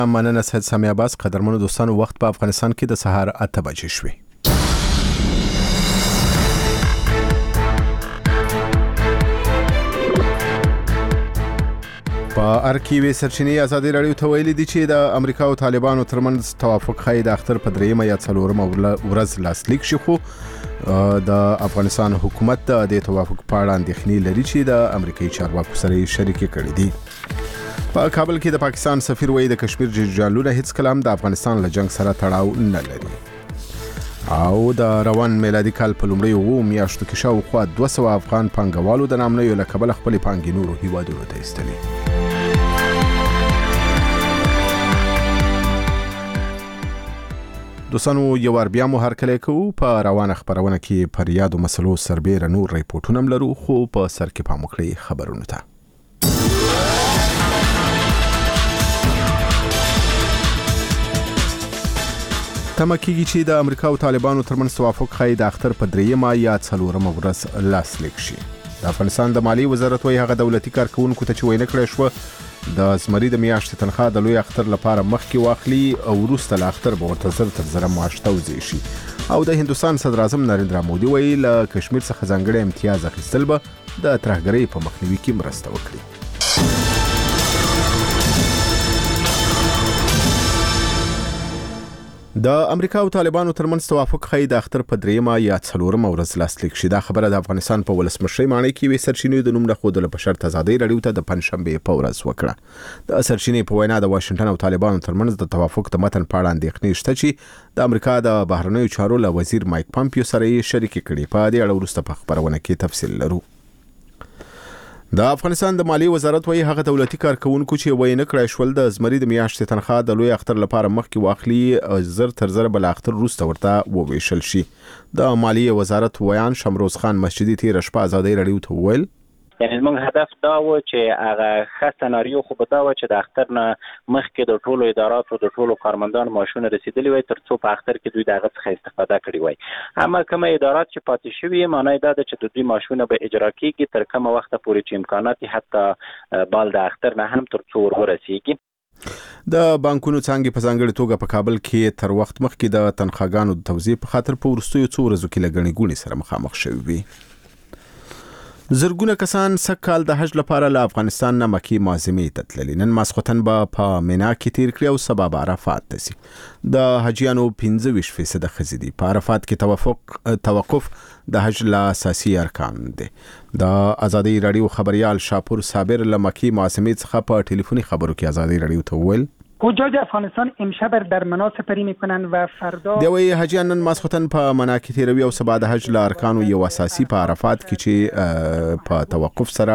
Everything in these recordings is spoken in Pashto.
مننه سید سامی عباس. قدرمنو دوستانو، وخت په افغانستان کې د سهار 8 بجې شوې. په ارکیوي سرچینې ازادي راډیو ته ویلي دي چې د امریکا او طالبانو ترمنځ توافق ښایي د اختر په 3 یا 4 ورځ لاسلیک شي، خو د افغانستان حکومت د توافق په اړه اندېښنې لري چې د امریکایي چارواکو سره یې شریکې کړې دي. په کابل کې د پاکستان سفیر وایي د کشمیر جنجالونه هیڅ کله هم د افغانستان له جنگ سره تړاو نه لري. او د روان میلادي کال په لومړیو 2 میاشتو کې شاوخوا 200 افغان پانګوالو د نامنیو له کبله خپلې پانګې نورو هیوادونو ته ایستلې. دوستانو، یو وار بیا مو هرکلی کوو. په روانه خبرونه کې پر یادو مسلو سربیره نور ریپورټونه هم لرو، خو په سر کې پام وکړئ خبرونو ته. تمه کېږي چې د امریکا او طالبانو ترمنځ توافق ښایي د اختر په 3 یا 4 ورځ لاسلیک شي. د افغانستان د مالیې وزارت وایي هغه دولتي کارکوونکو ته چې وینا کړې شوه د زمري د میاشتې تنخواه د لوی اختر لپاره مخکې واخلي او وروسته له اختر به ورته زر معاش توزیع شي. او د هندوستان صدر اعظم نریندرا مودي وایي له کشمیر څخه ځانګړی امتیاز اخیستل به د ترهګرۍ په مخنیوي کې مرسته وکړي. د امریکا او طالبانو ترمنځ توافق ښایي د اختر په 3 یا 4 ورځ لاسلیک شي. دا خبره د افغانستان په ولسمشرۍ ماڼۍ کې وی سرچینې د نوم نښودلو په شرط ازادي راډیو ته د پنځشنبه په ورځ وکړه. د سرچینې په وینا د واشنگټن او طالبانو ترمنځ د توافق د متن په اړه اندېښنې شته چې د امریکا د بهرنیو چارو له وزیر مایک پامپیو سره یې شریکې کړې. په دې اړه وروسته په خبرونه کې تفصیل لرو. د افغانستان د مالیې وزارت وایي هغه دولتي کارکوونکو چې وینا کړی شول د زمري د میاشتې تنخواه د لوی اختر لپاره مخکې واخلي زر تر زر بل اختر وروسته ورته وویشل شي. د مالیې وزارت ویان شمروز خان مسجدي تیر شپه ازادي راډیو ته وویل یعنی موږ هدف دا و چې هغه ښه سناریو خو به دا و چې د اختر نه مخکې د ټولو اداراتو د ټولو کارمندانو معاشونه رسیدلی وای، ترڅو په اختر کې دوی دغه څخه استفاده کړي وای. اما کومه ادارات چې پاتې شوي معنی دا ده چې د دوی معاشونه به اجرا کیږي تر کومه وخت پورې چې امکانات حتی بال د اختر نه هم ترڅو ورسیږي. د بانکونو څنګه په ځانګړي توګه په کابل کې تر وخت مخکې د تنخواګانو د توزیع په خاطر په وروستیو 2 ورځو کې لګنې ګونې سره مخامخ شوي وي. زرګونه کسان سږکال د حج لپاره له افغانستان نه مکې معظمې ته تللي. نن ماسخوتن به په مینا کې تیر کړي او سبا به عرفات ته ځي. د حجیانو 25% ښځې دي. په عرفات کې توقف د حج له اساسي ارکان دی. د ازادي راډیو خبريال شاپور صابر له مکې معظمې څخه په ټلیفوني خبرو کې ازادي راډیو ته وویل حجاج افغانستان امشب در منا سپری میکنن و فردا دوی حجیان نن ماسخوتن په منا کې تیروي او سبا د حج له ارکانو یو اساسي په عرفات کې چې په توقف سره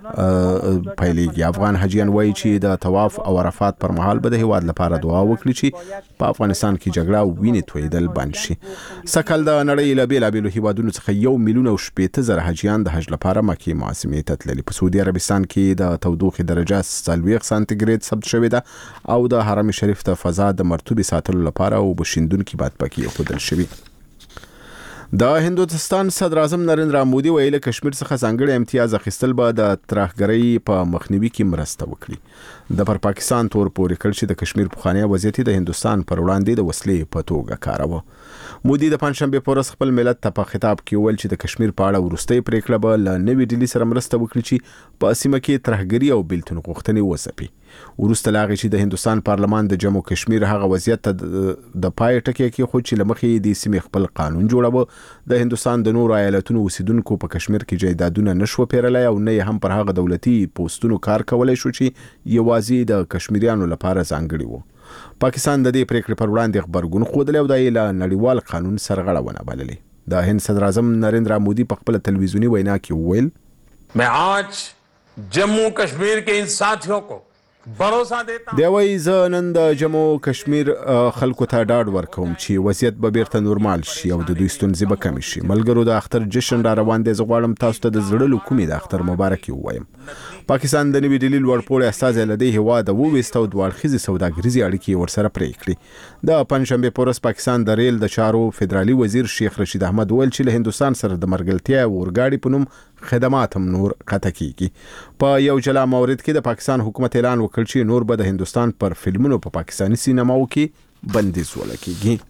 پیلېږي. افغان حجیان وایي چې د طواف او عرفات پر مهال به د هیواد لپاره دعا وکړي چې په افغانستان کې جګړه او وینې تویدل بند شي. سږکال د نړۍ له بیلابیلو هیوادونو څخه 1,080,000 حجیان د حج لپاره مکې معظمې ته تللي. په سعودي عربستان کې د تودوخې درجه 40 سانتیګریډ ثبت شوې ده او د حرم شریف ته فضا د مرطوبې ساتلو لپاره او بشیندونکي باد پکې خودل شوی. د هندوستان صدر اعظم نریندرا مودي ویل کشمیر څخه ځانګړی امتیاز اخیستل به د ترهګرۍ په مخنیوي کې مرسته وکړي. د پر پاکستان تور پورې کړ چې د کشمیر پخوانی وضعیت د هندوستان پر وړاندې د وسلې په توګه کاروه. مودي د پنځشنبه په ورځ خپل ملت ته په خطاب کې ویل چې د کشمیر په اړه وروستۍ پریکړه به له نوې ډیلي سره مرسته وکړي چې په سیمه کې ترهګري او بیلتون غوښتنې وځپي. وروسته لاغې چې د هندوستان پارلمان د جموں کشمیر هغه وضعیت ته د پای ټکی کې خو چې لمخې د سیمې خپل قانون جوړاوه. د هندوستان د نورو ایالتونو اوسیدونکو په کشمیر کې جایدادونه نشو پیرلای او نه هم پر هغه دولتي پوسټونو کار کولای شو چې یوازې د کشمیریانو لپاره ځانګړي وو. پاکستان د دې پریکړې پر وړاندې خبرګون خوده او د نړیوال قانون سرغړونه بللې. د هند صدر اعظم نریندرا مودي په خپل تلویزیونی وینا کې وویل मैं आज जम्मू कश्मीर के इन साथियों को دی وایي زه نن د جموں کشمیر خلکو ته ډاډ ورکوم چې وضعیت به بیرته نورمال شي او د دوی ستونزې به کمې شي. ملګرو د اختر جشن را روان دی. زه غواړم تاسو ته د زړه له کومې د اختر مبارکي ووایم. پاکستان د نوې ډیلي لوړپوړی استازی له دې هیواده وویست او دوه اړخیزې سوداګریزې اړیکې ورسره پرې کړې. د پنځشنبې په ورځ پاکستان د ریل د چارو فدرالي وزیر شیخ رشید احمد وویل چې له هندوستان سره د مرګلتیا اورګاډي په نوم خدمات هم نور قطع کیږي. په یو جلا مورد کې د پاکستان حکومت اعلان وکړ چې نور به د هندستان پر فلمونو په پاکستاني سینماو کې بندیز ولګیږي.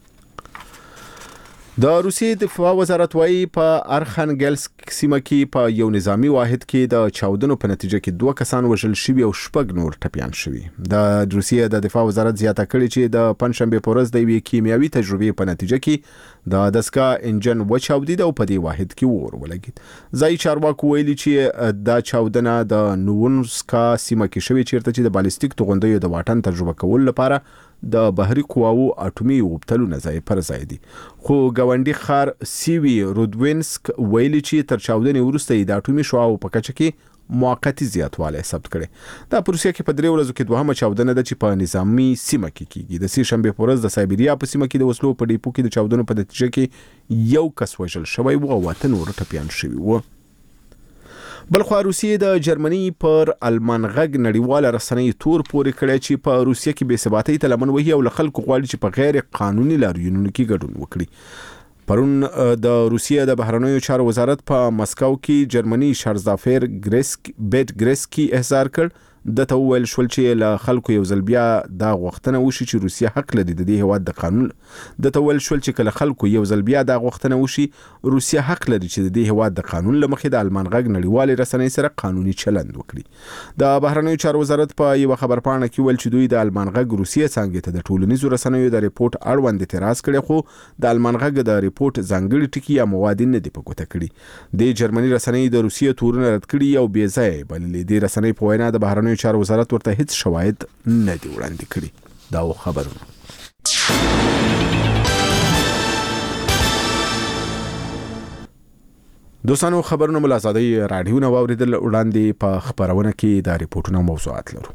د روسیې دفاع وزارت وايي په ارخانګلسک سیمه کې په یو نظامی واحد کې د چاودنو په نتیجه کې 2 کسان وژل شوي او 6 نور ټپيان شوي. د روسیې د دفاع وزارت زیاته کړې چې د پنځشنبه په ورځ د یوې کیمیاوي تجربې په نتیجه کې د دسکا انجن وچاودید او په دې واحد کې اور ولګید. ځای چارواکو ویلي چې دا چاودنه د نوونسکا سیمه کې شوې چیرته چې د بالستیک توغندیو د واټن تجربه کول لپاره د بحري قواو اټومي وبتلونه ځای پر ځای دي. خو ګاونډي خار سیوی رودوینسک ویلي چې تر چاودنې وروسته د اټومي شعاعو په کچه کې موقتی زیاتوالی ثبت کړي. دا په روسیه کې په 3 ورځو کې دوهمه چاودنه ده چې په نظامی سیمه کې کیږي. د سې شنبه په ورځ د سایبریا په سیمه کې د وسلو په ډیپو کې د چاودنو په نتیجه کې یو کس وژل شوی و او 8 نور ټپيان شوي و. بلخوا روسیې د جرمني پر المان غږ نړیواله رسنۍ تور پورې کړی چې په روسیه کې بې ثباتۍ ته لمن وهي او له خلکو غواړي چې په غیر قانوني لاریونونو کې ګډون وکړي. پرون د روسیې د بهرنیو چارو وزارت په مسکو کې جرمني شارزافیر ګریسکی احضار کړ. د توول شول چې له خلکو یو ځل بیا دا غوښتنه وشي چې روسیه حق لري د دې هواد د قانون د توول شول چې کله خلکو یو ځل بیا دا غوښتنه وشي روسیه حق لري چې د دې هواد د قانون لمخې د المان غږ نړیوالې رسنۍ سره قانوني چلند وکړي. د بهرنیو چارو وزارت په یو خبرپاڼه کې ویل چې دوی د المان غږ روسیه څنګه ته د ټولنیزو رسنیو د ریپورت اړوند اعتراض کړي خو د المان غږ د ریپورت ځانګړي ټکي یا مواد نه دی په ګوته کړي. د جرمني رسنۍ د روسیې تورونه رد کړي او بې ځای بللې. د رسنۍ په وینا د بهرنیو چارو وزارت ورته هیڅ شواهد نه دی وړاندې کړي. دا خبرونه دوستانو خبرونه ملازادي رادیو نو اوریدل وړاندې په خبرونه کې د ریپورتونو موضوعات لرو.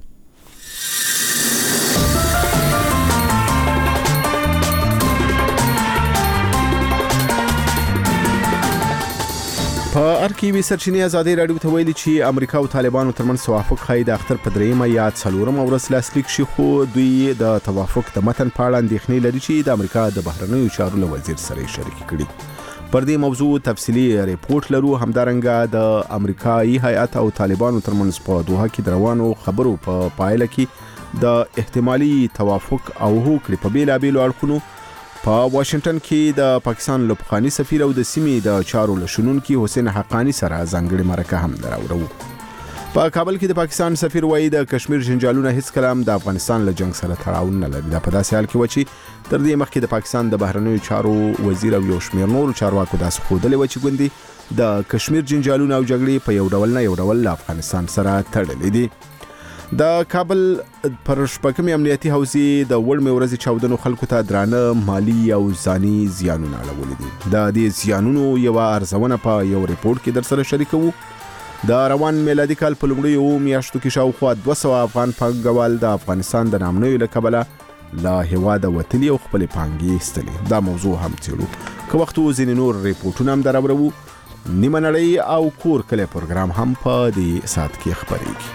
په ارکیوي سرچینې ازادي رادیو ته ویلي چې امریکا او طالبانو ترمنځ توافق ښایي د اختر په 3 یا 4 ورځ لاسلیک شي. خو دوی د توافق د متن په اړه اندېښنې لري چې د امریکا د بهرنیو چارو وزیر سره شریک کړي. پر دې موضوع تفصیلی ریپورت لرو. همدارنګه د امریکایي هیئت او طالبانو ترمنځ په دوحه کې روانو خبرو په پایله کې د احتمالي توافق او هوکړې په بیلابېلو اړخونو په واشنگټن کې د پاکستان لوبخاني سفیر او د سیمې د چارو لشنونکي حسین حقانی سره ځانګړي مرکه هم دراوړو. په کابل کې د پاکستان سفیر وایي د کشمیر جنجالونه هیڅ کلام د افغانستان له جنگ سره تړاو نه لري. دا په داسې حال کې و چې تر دې مخکې د پاکستان د بهرنیو چارو وزیر او یو شمېر نور چارواکو داسې ښودلې و چې ګوندې د کشمیر جنجالونه او جګړې په یو ډول له افغانستان سره تړلې دي. د کابل پر شپږمې امنیتي حوزې د وړمې ورځې چاودنو خلکو ته درانه مالی او ځاني زیانونه اړولي دي. د دې زیانونو یو ارزونه په یو ریپورت کې در سره شریکوو. د روان میلادي کال په لومړیو میاشتو کې شاوخوا 200 افغان پانګوال د افغانستان د نامنوي له کبله له هیواده وتلي او خپل پانګې ایستلي. دا موضوع هم څېړو. که وخت ځینې نور ریپورټونه هم دراوړو. نیمه نړۍ او کور کلی پروګرام هم په دې ساعت کې خپرېږي.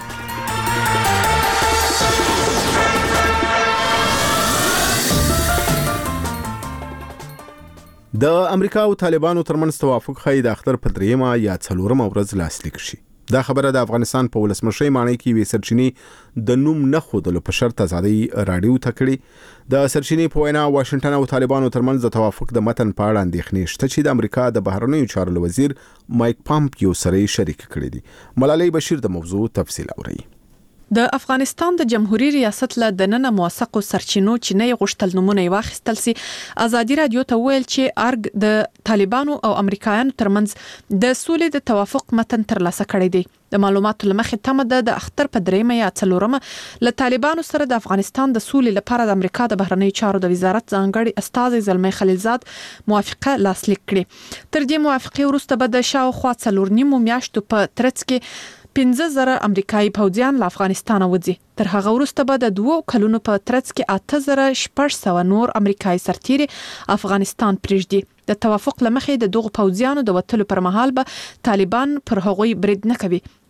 د امریکا او طالبانو ترمنځ توافق ښایي د اختر په 3 یا 4 ورځ لاسلیک شي. دا خبره د افغانستان په ولسمشي معنی کې وی سرچینی د نوم نه خودلو په شرط ازادي رادیو تکړي. د سرچینی په وینا واشنگټن او طالبانو ترمنځ د توافق د متن په اړه اندېښنې شته چې د امریکا د بهرنیو چارو وزیر مایک پامپیو سره شریک کړي دي. ملالۍ بشیر د موضوع تفصیل اوري. د افغانستان د جمهوریت ریاست له دننه موثقو سرچینو چې نه غوښتل نمونه واخیستل سي. ازادي رادیو ته ویل چې ارګ د طالبانو او امریکایانو ترمنځ د سولې د توافق متن ترلاسه کړی دی. د معلوماتو لمخې تمه د اختر په 3 یا 4 له طالبانو سره د افغانستان د سولې لپاره د امریکا د بهرنیو چارو د وزارت ځانګړي استاذ زلمي خلیلزاد موافقه لاسلیک کړي. تر دې موافقه وروسته به د شاوخوا 4 میاشتو په ترڅ کې 15,000 امریکایي پوځیان له افغانستان وځي. تر هغه وروسته به د 2 کلونو په ترڅ کې 8,600 نور امریکایي سرتیري افغانستان پرېږدي. د توافق لمخې د دغو پوځیانو د وټلو پر مهال به طالبان پر هغوی برید نه کوي.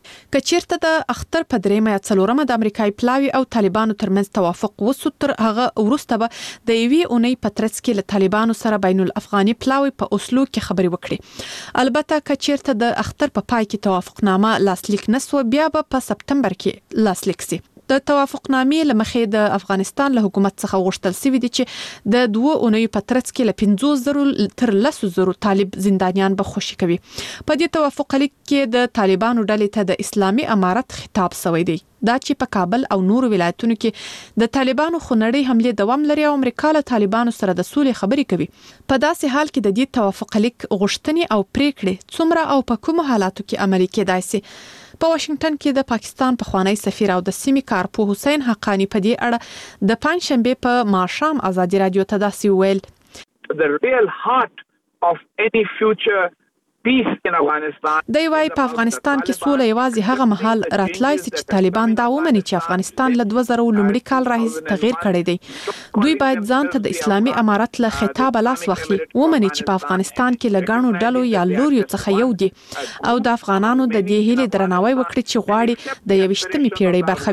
کچیرته د اختر په دریمه یا څلورمه د امریکای پلاوی او طالبانو ترمنځ توافق وسو تر هغه وروسته به د یوې اونۍ په ترڅ کې له طالبانو سره بین الافغاني پلاوی په اوسلو کې خبري وکړي. البته کچیرته د اختر په پای کې توافقنامه لاسلیک نسو بیا به په سپتمبر کې لاسلیک سي. د توافقنامې لمخې د افغانستان له حکومت څخه غوښتل شوی دی چې د 2 اونۍ په ترڅ کې له 50,000 تر 100,000 طالب زندانیان به خوشي کوي. په دې توافق لیک کې د طالبانو ډلې ته د اسلامي امارت خطاب شوی دی. دا چې په کابل او نورو ولایتونو کې د طالبانو خونړۍ حمله دوام لري او امریکا له طالبانو سره د سولې خبرې کوي. په داسې حال کې د دې توافق لیک غوښتنې او پریکړې څومره او په کومو حالاتو کې عملي کېدای شي. په واشنگټن کې د پاکستان پخوانی سفیر او د سیمې کارپوه حسین حقانی په دې اړه د پنځشنبه په ماښام ازادي رادیو ته داسې ویل: The real heart of any future peace in Afghanistan. د وای په افغانستان کې سوله یوازې هغه مهال راتلای شي چې طالبان دا ومني چې افغانستان له 2000 لومړي کال راهیسې تغییر کړی دی. دوی باید ځان ته د اسلامي امارت له خطاب لاس واخلي، ومني چې په افغانستان کې لګانو ډلو یا لوريو څخه یو دي او د افغانانو د دې هیلې درناوی وکړي چې غواړي د 21مې پیړۍ برخه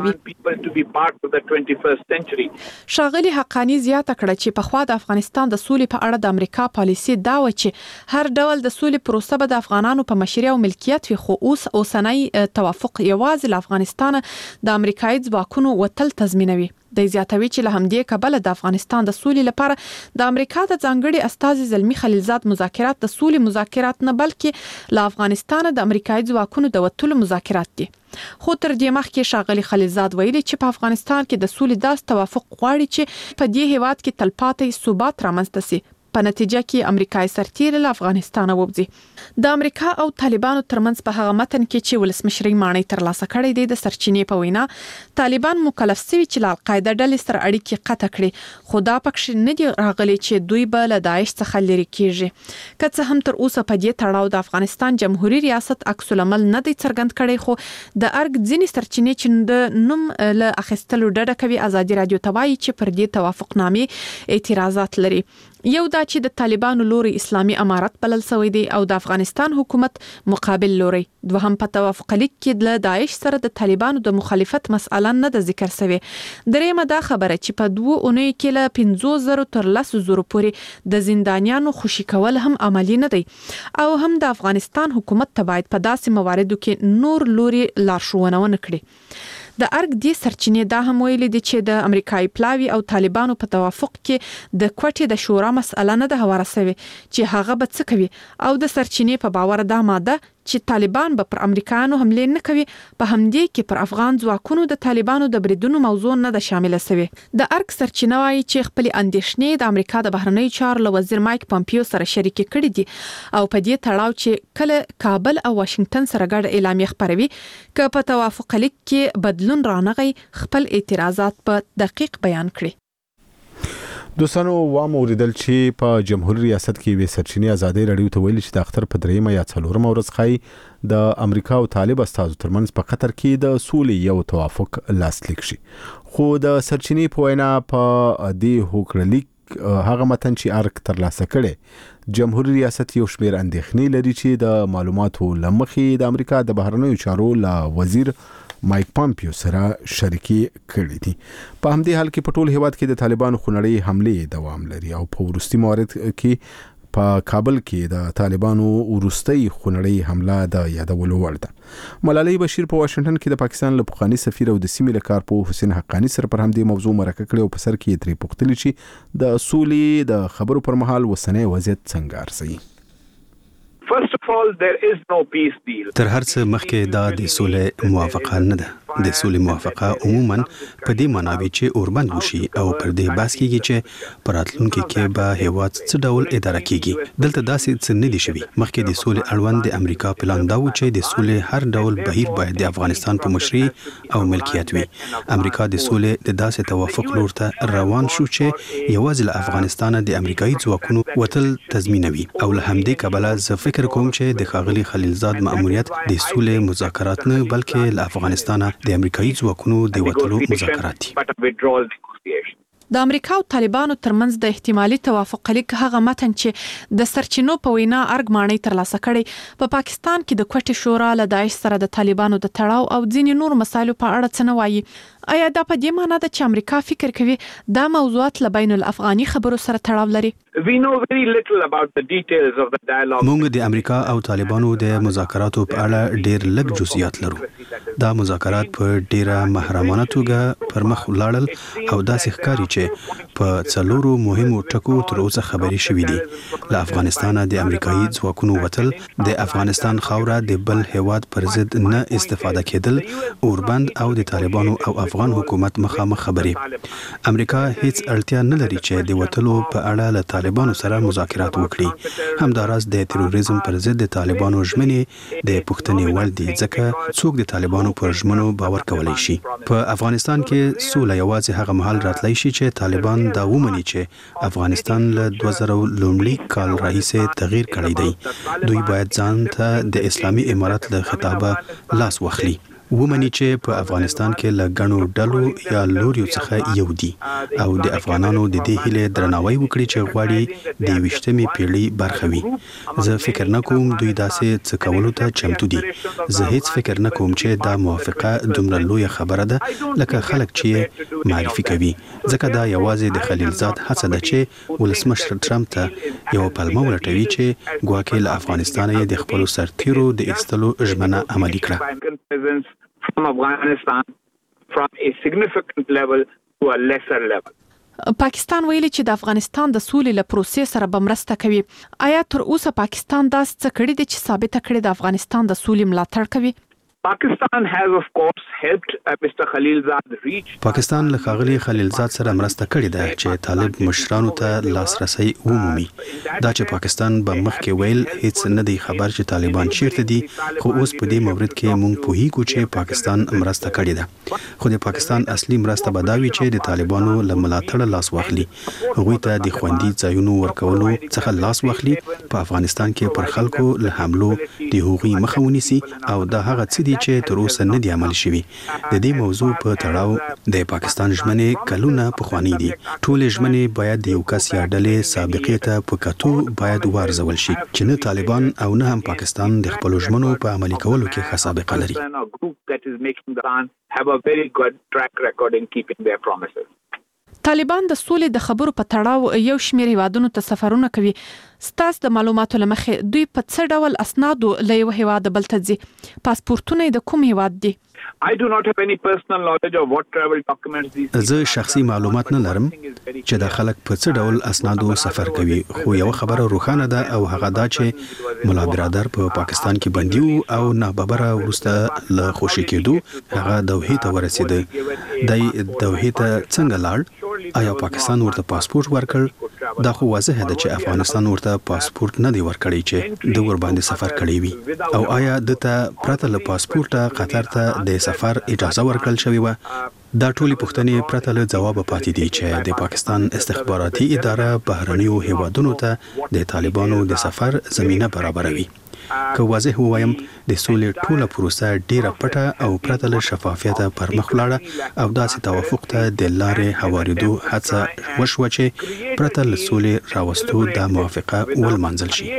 وي. شاغلي حقانی زیاته کړه چې په خوا د افغانستان د سولې په اړه د امریکا پالیسي دا و چې هر ډول د سولې پروسه د افغانانو په مشرۍ او ملکیت وي، خو اوسنۍ توافق یوازې له افغانستان د امریکایي ځواکونو وتل تضمینوي. د زیاتوي چې له همدې کبله د افغانستان د سولې لپاره د امریکا د ځانګړي استازي زلمی خلیلزاد مذاکرات د سولې مذاکرات نه بلکې له افغانستان د امریکایي ځواکونو د وتلو مذاکرات دي. خو تر دې مخکې شاغلي خلیلزاد ویلي چې په افغانستان کې د سولې داس توافق غواړي چې په دې هیواد کې تلپاتې ثبات رامنځته شي. په نتیجه کې امریکایي سرتیري له افغانستان ووځي. د امریکا او طالبانو ترمنځ په هغه متن کې چې ولسمشري مانۍ ترلاسه کړې دي د سرچینې په وینا طالبان مکلف شوي چې له القاعده ډلې سره اړیکې قطع کړي، خو دا پکې نه دي راغلي چې دوی به له داعش څخه لري کیږي. که څه هم تر اوسه په دې تړاو د افغانستان جمهوریت ریاست عکس العمل نه دی څرګند کړی، خو د ارګ ځینې سرچینې چې د نوم له اخیستلو ډډه کوي ازادي رادیو ته وایي چې پر دې توافقنامې اعتراضات لري. یو دا چې د طالبانو لوري اسلامي امارت بلل شوی دی او د افغانستان حکومت مقابل لوري. دوهم په توافق لیک کې د داعش سره د طالبانو د مخالفت مسأله نه د ذکر شوی. دریمه دا خبره چې په 2 اونۍ کې له 50,000 تر 100,000 پورې د زندانیانو خوشي کول هم عملی نه دی او هم د افغانستان حکومت ته باید په داسې مواردو کې نور لوري لارښوونه ونه کړي. د ارګ دې سرچینې دا هم ویلي دي چې د امریکایي پلاوی او طالبانو په توافق کې د کوټې د شورا مسأله نه ده هواره شوې چې هغه به څه کوي او د سرچینې په باور دا ماده چې طالبان به پر امریکایانو حمله نه کوي په همدې کې پر افغان ځواکونو د طالبانو د بریدونو موضوع نه ده شامله شوې. د ارګ سرچینه وايي چې خپل اندېښنې د امریکا د بهرنیو چارو وزیر مایک پامپیو سره شریک کړي دي او په دې تړاو چې کله کابل او واشنگټن سره ګډ اعلامیه خپروي ک په توافق لیک کې بدلون رانغی خپل اعتراضات په دقیق بیان کړي. دوستانو وام اوریدل چې په جمهوریت ریاست کې وې سرچینې ازادي رادیو ته ویل چې د اختر په دریمه یا څلورمه ورځ خای د امریکا او طالب استازو ترمنځ په قطر کې د سولې یو توافق لاسلیک شي. خو د سرچینې په وینا په دې هوکړلیک هغه متن چې ارګ ترلاسه کړي جمهوریت ریاست یو شمېر اندېښنې لري چې د معلوماتو لمخې د امریکا د بهرنیو چارو وزیر مایک پامپیو سره شریکي کړې دي. په همدې حال کې په ټول هیواد کې د طالبانو خونړۍ حمله دوام لري او په وروستي موارد کې په کابل کې د طالبانو وروستي خونړۍ حمله د یادولو وړ ده. ملالۍ بشیر په واشنگټن کې د پاکستان له پخوانی سفیر او د سیمې له کارپوه حسین حقانی سره پر همدې موضوع مرکه کړې او په سر کې ترې پوښتنه چې د سولې د خبرو پر مهال وسنۍ وضعیت څنګه ارزي. First of all, there is no peace deal. تر هر څه مخکې دا د سولې موافقه نه ده. د سولې موافقه عموما په دې معنی وي چې اوربند وشي او پر دې بحث کیږي چې په راتلونکي کې به هیواد څه ډول اداره کیږي. دلته داسې څه نه دي شوي. مخکې د سولې اړوند د امریکا پلان دا و چې د سولې هر ډول بهیر باید د افغانستان په مشرۍ او ملکیت وي. امریکا د سولې د داسې توافق لور ته روان شو چې یوازې له افغانستان د امریکایي ځواکونو وتل تضمینوي او له همدې کبله زه فکر کوم چې د ښاغلي خلیلزاد مأموریت د سولې مذاکرات نه بلکې له افغانستان د امریکایي ځواکونو د وتلو مذاکرات دي. د امریکا او طالبانو ترمنځ د احتمالي توافق لیک هغه متن چې د سرچینو په وینا ارګ ماڼۍ ترلاسه کړي په پاکستان کې د کوټې شورا له داعش سره د طالبانو د تړاو او ځینې نور مسایلو په اړه څه نه وایي. آیا دا په دې معنی ده چې امریکا فکر کوي دا موضوعات له بین الافغاني خبرو سره تړاو لري؟ We know very little about the details of the dialogue. موږ د امریکا او طالبانو د مذاکراتو په اړه ډېر لږ جزئیات لرو. دا مذاکرات په ډیره محرمانه توګه پر مخ لاړل او داسې ښکاري چې په څلورو مهمو ټکو تر اوسه خبري شوې دي. له افغانستان د امریکایي ځواکونو وتل، د افغانستان خاوره د بل هیواد پر ضد نه استفاده کېدل، اوربند او د طالبانو او افغان حکومت مخامخ خبري. امریکا هیڅ اړتیا نه لري چې د وتلو په اړه له طالبانو سره مذاکرات وکړي. همداراز د تروریزم پر ضد د طالبانو ژمنې د پښتنې وړ دي، ځکه څوک د طالبانو پر ژمنو باور کولای شي. په افغانستان کې سوله یوازې هغه مهال راتلای شي چې طالبان دا ومني چې افغانستان له 2000 لومړي کال راهیسې تغییر کړی دی. دوی باید ځان ته د اسلامي امارت له خطابه لاس واخلي، ومني چې په افغانستان کې له ګڼو ډلو یا لوریو څخه یو دي او د افغانانو د دې هیلې درناوی وکړي چې غواړي د 20مې پیړۍ برخه وي. زه فکر نه کوم دوی داسې څه کولو ته چمتو دي. زه هیڅ فکر نه کوم چې دا موافقه دومره لویه خبره ده لکه خلک چې معرفي کوي، ځکه دا یوازې د خلیلزاد هڅه ده چې ولسمشر ټرمپ ته یو پلمه ولټوي چې ګواکې له افغانستان یې د خپلو سرتیرو د ایستلو ژمنه عملي کړه. From Afghanistan from a significant level to a lesser level. پاکستان ویلي چې د افغانستان د سولې له پروسې سره به مرسته کوي. آیا تر اوسه پاکستان داس څه کړی دی چې ثابته کړي د افغانستان د سولې ملاتړ کوي؟ Pakistan has of course helped Mr. Khalilzad reach. پاکستان له ښاغلي خلیلزاد سره مرسته کړې ده چې طالب مشرانو ته لاسرسي ومومي. دا چې پاکستان به مخکې ویل هیڅ نه دی خبر چې طالبان چیرته دي، خو اوس په دې مورد کې مونږ پوهیږو چې پاکستان مرسته کړې ده. خو د پاکستان اصلي مرسته به دا وي چې د طالبانو له ملاتړ لاس واخلي، هغوی ته د خوندي ځایونو ورکولو څخه لاس واخلي، په افغانستان کې پر خلکو له حملو د هغوی مخه ونیسي او دا هغه څه دي چې تر اوسه نه دی عمل شوی. د دې موضوع په تړاو د پاکستان ژمنې کلونه پخوانی دي. ټول ژمنې باید د یو کس یا ډلې سابقې ته په کتو باید وارزول شي چې نه طالبان او نه هم پاکستان د خپل ژمنو په عملي کولو کې ښه سابقه لري. طالبان د سولې د خبرو په تړاو یو شمېر هیوادونو ته سفرونه کوي. ستاسو د معلوماتو لمخې دوی په څه ډول اسنادو له یو هیواد بل ته ځي؟ پاسپورتونه د کوم هیواد دي؟ I do not have any personal knowledge of what travel documents these. زه شخصي معلومات نه لرم چې د خلک په څه ډول اسنادو سفر کوي، خو یو خبره روښانه ده او هغه دا چې ملا برادر په پاکستان کې بندي وو او ناببره وروسته له خوشي کېدو هغه دوحې ته ورسېده. دی دوحې ته څنګه لاړ؟ آیا پاکستان ورته پاسپورت ورکړ؟ دا خو واضح ده چې افغانستان ورته پاسپورت نه دی ورکړی چې د ور باندې سفر کړی وي. او آیا دته پرته له پاسپورته قطر ته د سفر اجازه ورکړل شوې و؟ دا ټولې پوښتنې پرته له ځواب پاتې دي چې د پاکستان استخباراتي اداره بهرنیو هیوادونو ته د طالبانو د سفر زمينه برابروي. که واضح ووایم د سولې ټوله پروسه ډیره پټه او پرته له شفافیته پر مخ ولاړه او داسې توافق ته د لارې هواریدو هڅه وشوه چې پرته له سولې راوستو دا موافقه ولمانځل شي.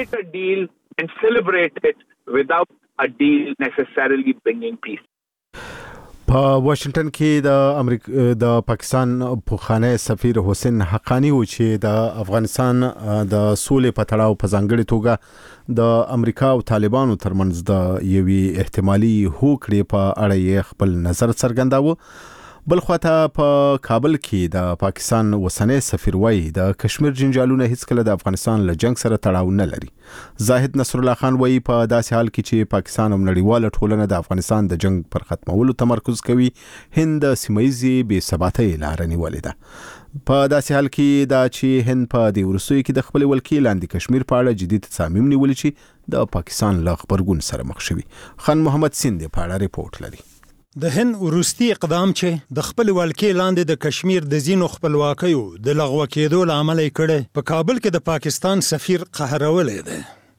په واشنگټن کې د پاکستان پوخانه سفیر حسین حقانی و چې د افغانستان د سولې په تړاو په ځانګړي توګه د امریکا او طالبانو ترمنځ د یوې احتمالي هوکړې په اړه یې خپل نظر څرګنداوه. بل خواته په کابل کې د پاکستان وسنۍ سفیر وایي د کشمیر جنجالونه هیڅ کله د افغانستان له جنگ سره تړاو نه لري. زاهد نصر الله خان وایي په داسې حال کې چې پاکستان او نړیواله ټولنه د افغانستان د جنگ پر ختمولو تمرکز کوي، هند سیمایي بې ثباتۍ لار نیولې ده. په داسې حال کې دا چې هند په دې وروستیو کې د خپل ولکې لاندې کشمیر په اړه جدي تصامیم نیولي چې د پاکستان له خبرګون سره مخ شوي. خان محمد سیند په اړه ریپورت لري. د هند وروستي اقدام چې د خپل ولکې لاندې د کشمیر د ځینو خپلواکیو د لغوه کېدو لامل یې کړی، په کابل کې د پاکستان سفیر قهرولې ده.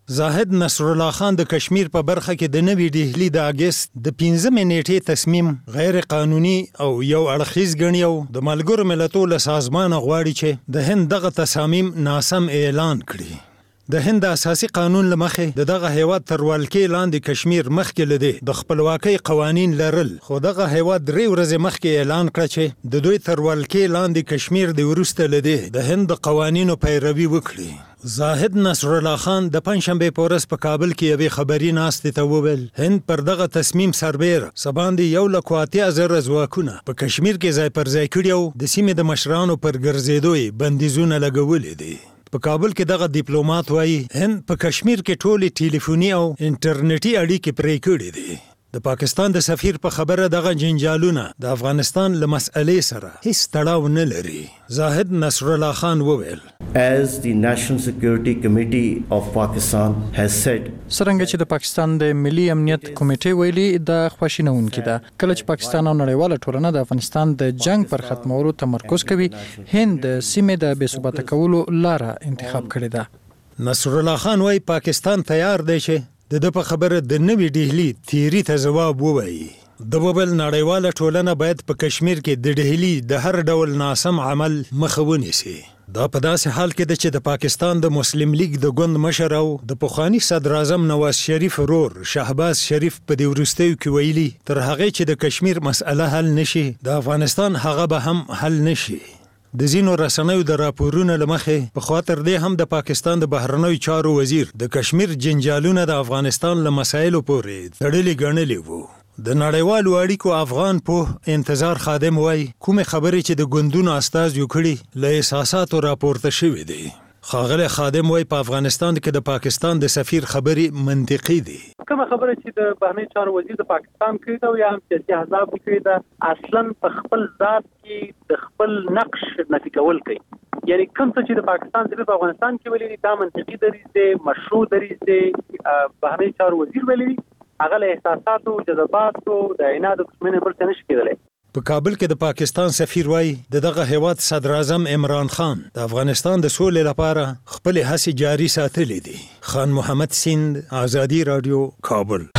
زاهد نصر الله خان د کشمیر په برخه کې د نوي ډهلی د اگست د 15 نیټې تصمیم غیر قانوني او یو اړخیز ګڼي او د ملګرو ملتونو له سازمان غواړي چې د هند دغه تصامیم ناسم اعلان کړي. د هند اساسي قانون لمخې دغه هیواد تر ولکې لاندې کشمیر مخکې لدی د خپلواکۍ قوانین لرل، خو دغه هیواد 3 ورځې مخکې اعلان کړ چې د دوی تر ولکې لاندې کشمیر د ورسته لدی د هند قوانینو پیروي وکړي. زاهد نصر الله خان د پنځشنبه په ورځ په کابل کې یوې خبري ناستې ته وویل هند پر دغه تصمیم سربېره سباندې 1,80,000 ځواکونه په کشمیر کې ځای پر ځای کړي او د سیمې د مشرانو پر ګرځېدو یې بندیزونه لګولي دي. په کابل کې دغه ډیپلوماټ وایي هند په کشمیر کې ټولې ټلیفوني او انټرنیټي اړیکې پرې کړې دي. د پاکستان د سفیر په خبره دغه جنجالونه د افغانستان له مسئلې سره هیڅ تړاو نه لري. زاهد نصر الله خان وویل As the National Security Committee of Pakistan has said, څرنګه چې د پاکستان د ملي امنیت کمیټې ویلي د خواشینونکو ده کله چې پاکستان او نړیواله ټولنه د افغانستان د جنگ پر ختمولو تمرکز کوي هند د سیمې د بې ثباته کولو لاره انتخاب کړې ده. نصر الله خان وایي پاکستان تیار دی چې د په خبره د نوي ډهلی تیری ته جواب ووایي. د وبل نړیواله ټولنه باید په کشمیر کې د ډهلی د هر ډول ناسم عمل مخه ونیسي. دا په داسې حال کې ده چې د پاکستان د مسلم لیگ د ګوند مشر او د پخوانی صدر اعظم نواز شریف ورور شهباز شریف په دې وروستیو کې ویلي تر هغه چې د کشمیر مسأله حل نشي د افغانستان هغه به هم حل نشي. د زینو رسنیو د راپورونو لمخې په خاطر دی هم د پاکستان د بهرنیو چارو وزیر د کشمیر جنجالونه د افغانستان له مسایلو پورې تړلي ګڼلي وو. د نړیوالو اړیکو افغان په انتظار خادم وای کومه خبرې چې د ګوندونو استازو کړي له احساساتو راپورته شوې دي. خاغله خادم وای په افغانستان کې د پاکستان د سفیر خبرې منطقي دي. کومه خبره چې د بهرنی چارو وزیر د پاکستان کړی دا یا هم سیاسي احزاب کړی دا اصلا په خپل ذات کې د خپل نقش نفي کول کوي. یعنی کوم څه چې د پاکستان سره په افغانستان کې ویلي دا منطقي دریځ دی، مشروع دریځ دی. بهرنی چارو وزیر ویلي هغه له احساساتو جذباتو د عناد قسمه پر څه نشي کېدلی. په کابل کې د پاکستان سفیر وای دغه هیواد صدر اعظم عمران خان د افغانستان د سولې لپاره خپل هڅې جاري ساتلې دي. خان محمد سیند، آزادی رادیو، کابل.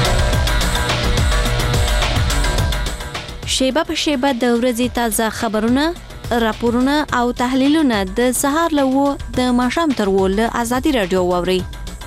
شیبه په شیبه د ورځې تازه خبرونه، راپورونه او تحلیلونه د سهار له د ماښام تر له آزادی رادیو واوري.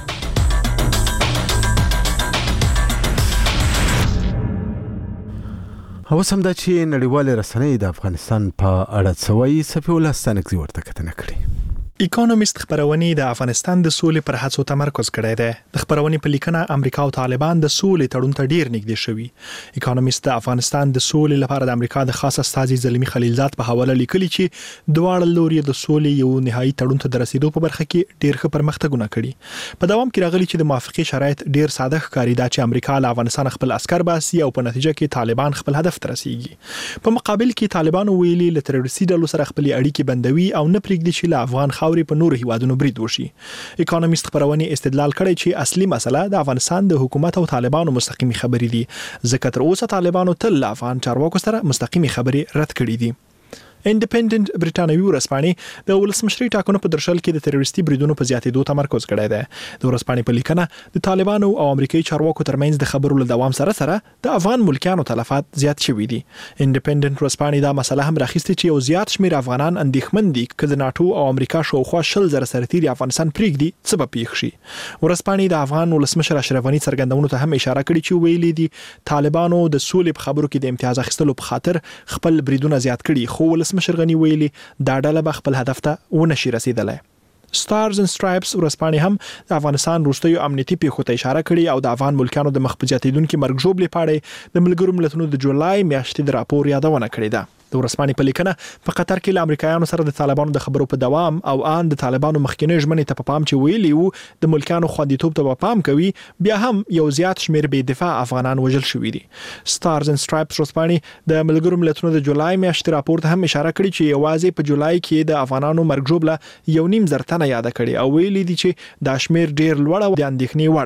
اوس هم دا چې نړیوالې رسنۍ د افغانستان په اړه څه وایي صفي الله ستانکزي ورته کتنه کړې. اکونومیست خبرونې د افغانستان د سولې پر هڅو تمرکز کړی دی. د خبرونې په لیکنه امریکا او طالبان د سولې تړون ته ډیر نږدې شوي. اکونومیست د افغانستان د سولې لپاره د امریکا د خاص استازي زلمی خلیلزاد په حواله لیکلي چې دواړه لوري د سولې یو نهایی تړون ته د رسیدو په برخه کې ډیر ښه پرمختګونه کړي. په دوام کې راغلي چې د موافقې شرایط ډیر ساده ښکاري دا چې امریکا له افغانستان خپل عسكر باسي او په نتیجه کې طالبان خپل هدف ته رسیږي. په مقابل کې طالبان ویلي له تروریستي ډلو سره خپل اړیکې بندوي او نه پرېږدي چې له افغان خاورې په نورو هیوادونو برید وشي. اکونومیست خبرونه استدلال کړی چې اصلي مسله د افغانستان د حکومت او طالبانو مستقیمي خبرې دي ځکه تر اوسه طالبانو تل له افغان چارواکو سره مستقیمي خبرې رد کړې دي. انډیپندنت برټانوي ورځپاڼې د ولسمشري ټاکنو په درشل کې د تروریستي بریدونو په زیاتېدو تمرکز کړی دی. د ورځپاڼې په لیکنه د طالبانو او امریکایي چارواکو ترمنځ د خبرو له دوام سره سره د افغان ملکیانو تلفات زیات شوي دي. انډیپندنت ورځپاڼې دا مسله هم راخیستې چې یو زیات شمېر افغانان اندېښمن دي چې د ناتو او امریکا شاوخوا 100,000 سرتیري افغانستان پرېږدي څه به پیښ شي. ورځپاڼې د افغان ولسمشر اشرف غني څرګندونو ته هم اشاره کړې چې ویلي دي طالبانو د سولې په خبرو کې د امتیاز اخیستلو په خاطر خپل بریدونه زیات کړي خو ولسمشر غني ویلي دا ډله به خپل هدف ته ونشي رسیدلی. سټارز اند سټرایپس ورځپاڼې هم د افغانستان وروستیو امنیتي پیښو ته اشاره کړې او د افغان ملکیانو د مخ په زیاتېدونکي مرګ ژوبلې په اړه د ملګرو ملتونو د جولای میاشتې د راپور یادونه کړې ده. د ورځپاڼې په لیکنه په قطر کې له امریکایانو سره د طالبانو د خبرو په دوام او ان د طالبانو مخکینی ژمنې ته په پام چې ویلي وو د ملکیانو خوندیتوب ته په پام کوي بیا هم یو زیات شمېر بې دفاع افغانان وژل شوي دي. سټارز اند سټرایپس ورځپاڼې د ملګرو ملتونو د جولای میاشتې راپور ته هم اشاره کړې چې یوازې په جولای کې د افغانانو مرګ ژوبله 1.5 زره تنه یاد کړي او ویلي دي چې دا شمېر ډیر لوړ او د اندېښنې وړ دی.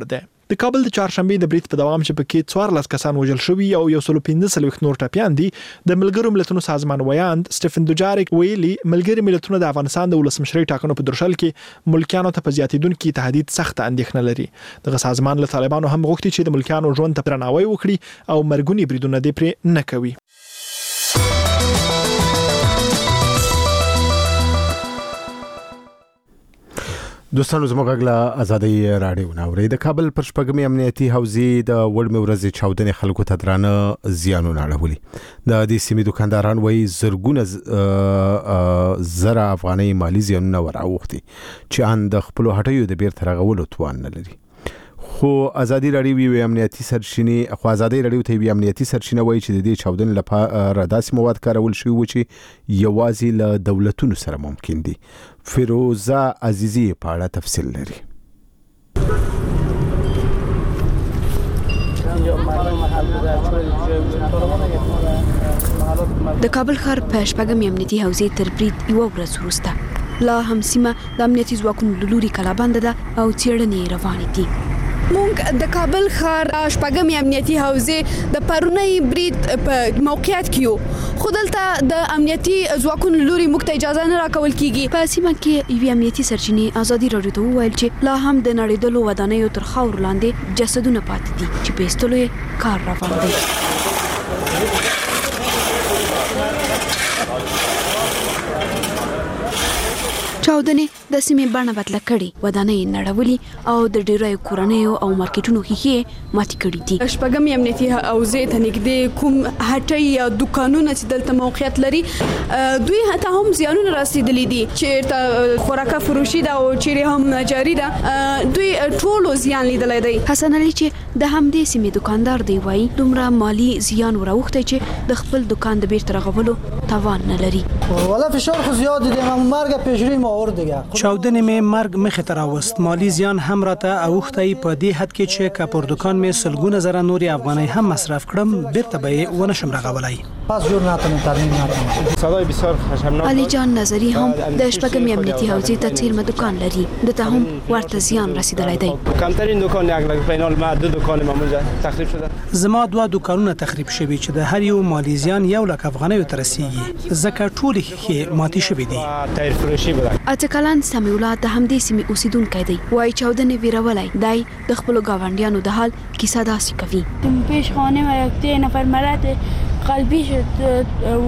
د کابل د چهارشنبه د برید په دوام چې پکې 14 کسان وژل شوي او 115 نور ټپيان دي د ملګرو ملتونو سازمان ویاند سټيفن دوجاریک ویلي ملګري ملتونه د افغانستان د ولسمشرۍ ټاکنو په درشل کې ملکیانو ته په زیاتیدونکو تهدید سخت اندېښنه لري. دغه سازمان له طالبانو هم غوښتي چې د ملکیانو ژوند ته درناوی وکړي او مرګونی بریدونه دې پرې نه کوي. دوستانو زموږ غږ ازادي رادیو ناوړي د کابل پر شپږمې امنیتي حوزې د وړمې ورځې چاودنې خلکو ته درانه زیانونه اړولي. د دې سیمې دکانداران وایي زرګونه زره افغاني مالی زیانونه وراوښتي چې ان د خپل هټیو د بیرته رغولو توان نه لري. خو ازادي رادیو امنیتي سرچینې وایي چې د دې چاودنې لپاره داسې مواد کارول شوي و چې یوازې له دولتونو سره ممکن دي. فیروزه عزیزی په اړه تفصیل لري. د کابل ښار په شپږمې امنیتي حوزې تر برید یوه ورځ وروسته لا هم سیمه د امنیتي ځواکونو له لوري کلابنده ده او څېړنې روانې دي. مونږ د کابل ښار شپږمې امنیتي حوزې د پرونی برید په موقعیت کې یو، خو دلته د امنیتي ځواکونو لوري موږ ته اجازه نه راکول کیږي. په سیمه کې یوې امنیتي سرچینې ازادي رادیو ته وویل چې لا هم د نړیدلو ودانیو تر خاورو لاندې جسدونه پاتې دي چې په ایستلو یې کار روان دی. چاودنې د سیمې بڼه بدله کړې، ودانۍ نړولي او د ډیرو کورنیو او مارکیټونو ښیښې ماتې کړې دي. شپږمې امنیتي حوزې ته نږدې کوم هټۍ یا دکانونه چې دلته موقعیت لري دوی ته هم زیانونه رسیدلي دي، چېرته خوراکه فروشي ده او چیرې هم جاري ده، دوی ټولو زیان لیدلی دی. حسن علي چې د همدې سیمې دکاندار دی وایي دومره مالی زیان وراوښتی چې د خپل دکان د بیرته رغولو توان نه لري. ولا فشار خو زیات دی، مرګ پیشری ما چاودنې مې مرګ مخې ته راوست، مالی زیان هم راته اوښتی په دې حد کې چې کپور دکان مې سلګونه زره نوري افغانۍ هم مصرف کړم، بیرته به یې ونه شم رغولی. علي جان نظری هم د شپږمې امنیتي حوزې ته څیرمه دکان لري، دته هم ورته زیان رسیدلی دی. زما 2 دکانونه تخریب شوي چې د هر یو مالی زیان 1 لک افغانیو ته رسیږي، ځکه ټولې ښیښې ماتې شوي دي. اته کلن سمیع الله د همدې سیمې اوسیدونکی دی، وایي چاودنې ویرولی دی د خپلو گاونډیانو د حال کیسه داسې کوي. پیش خانه و یک نفر مرد قلبی شد و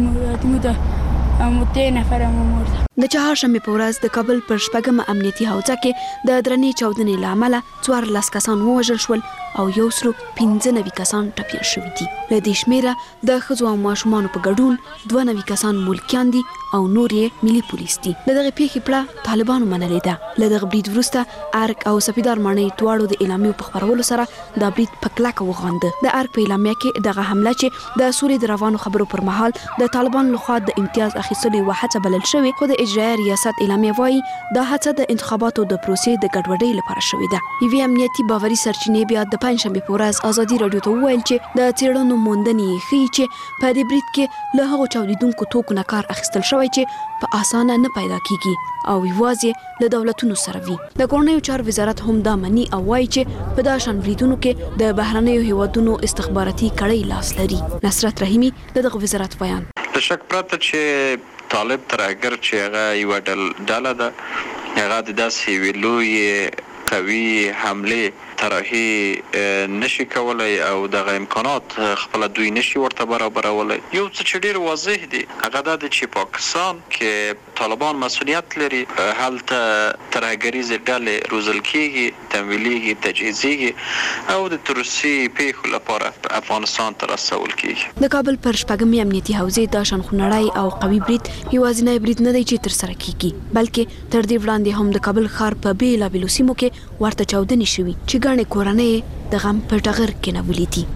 متې نفر مرد. د چهارشنبې په ورځ د کابل پر شپږمه امنیتي حوزه کې د درنې چاودنې له امله 14 کسان ووژل شول او 195 کسان ټپیان شوي دي. له دې شمیره د ښځو او ماشومانو په ګډون 92 کسان ملکیان دي او نور یې ملي پولیس دي. له دغه پیښې پړه طالبانو منلې ده. له دغه برید وروسته ارګ او سپیدار ماڼۍ دواړو د اعلامیو په خپرولو سره دا برید په کلکه وغانده. د ارګ په اعلامیه کې دغه حمله چې د سولې د روانو خبرو پر مهال د طالبانو لخوا د امتیاز اخیستلو یوه هڅه بلل شوې، خو د اجرایه ریاست اعلامیه وایي دا هڅه د انتخاباتو د پروسې د ګډوډۍ لپاره شوې ده. یوې امنیتي باوري سرچینې بیا د پنجشنبې په ورځ ازادي رادیو ته وویل چې د څېړنو موندنې ښیي چې په دې برید کې له هغو چاودېدونکو توکو نه کار اخیستل شوی چې په اسانه نه پیدا کیږي او یوازې له دولتونو سره وي. د کورنیو چارو وزارت هم دا مني او وایي چې په دا شان بریدونو کې د بهرنیو هیوادونو استخباراتي کړۍ لاس لري. نصرت رحیمي دغه وزارت بیان. د شک پرته چې طالب ترهګر چې هغه یو ډله ده، هغه د داسې ویلوی قوي حمله طرحي نشي کولای او دغه امکانات خپل دوی نشي ورته برابرولای. یو څه چې ډیر واضح دي هغه د چې پاکستان کې طالبان مسؤلیت لري، هلته ترهګریز ډلې روزل کیږي، تمویلېږي، تجهیزېږي او د تروریستي پیښو لپاره افغانستان ته رسول کیږي. د کابل پر شپږمې امنیتي حوزې د شانخونړی او قوي برید یوازینی برید نه دی چې ترسره کیږي، بلکې تر دې وړاندې هم د کابل ښار په بیلابیلو سیمو کې ورته چاودنې شوي چې ګڼې کورنۍ د غم په ټغر کې نیولې دي.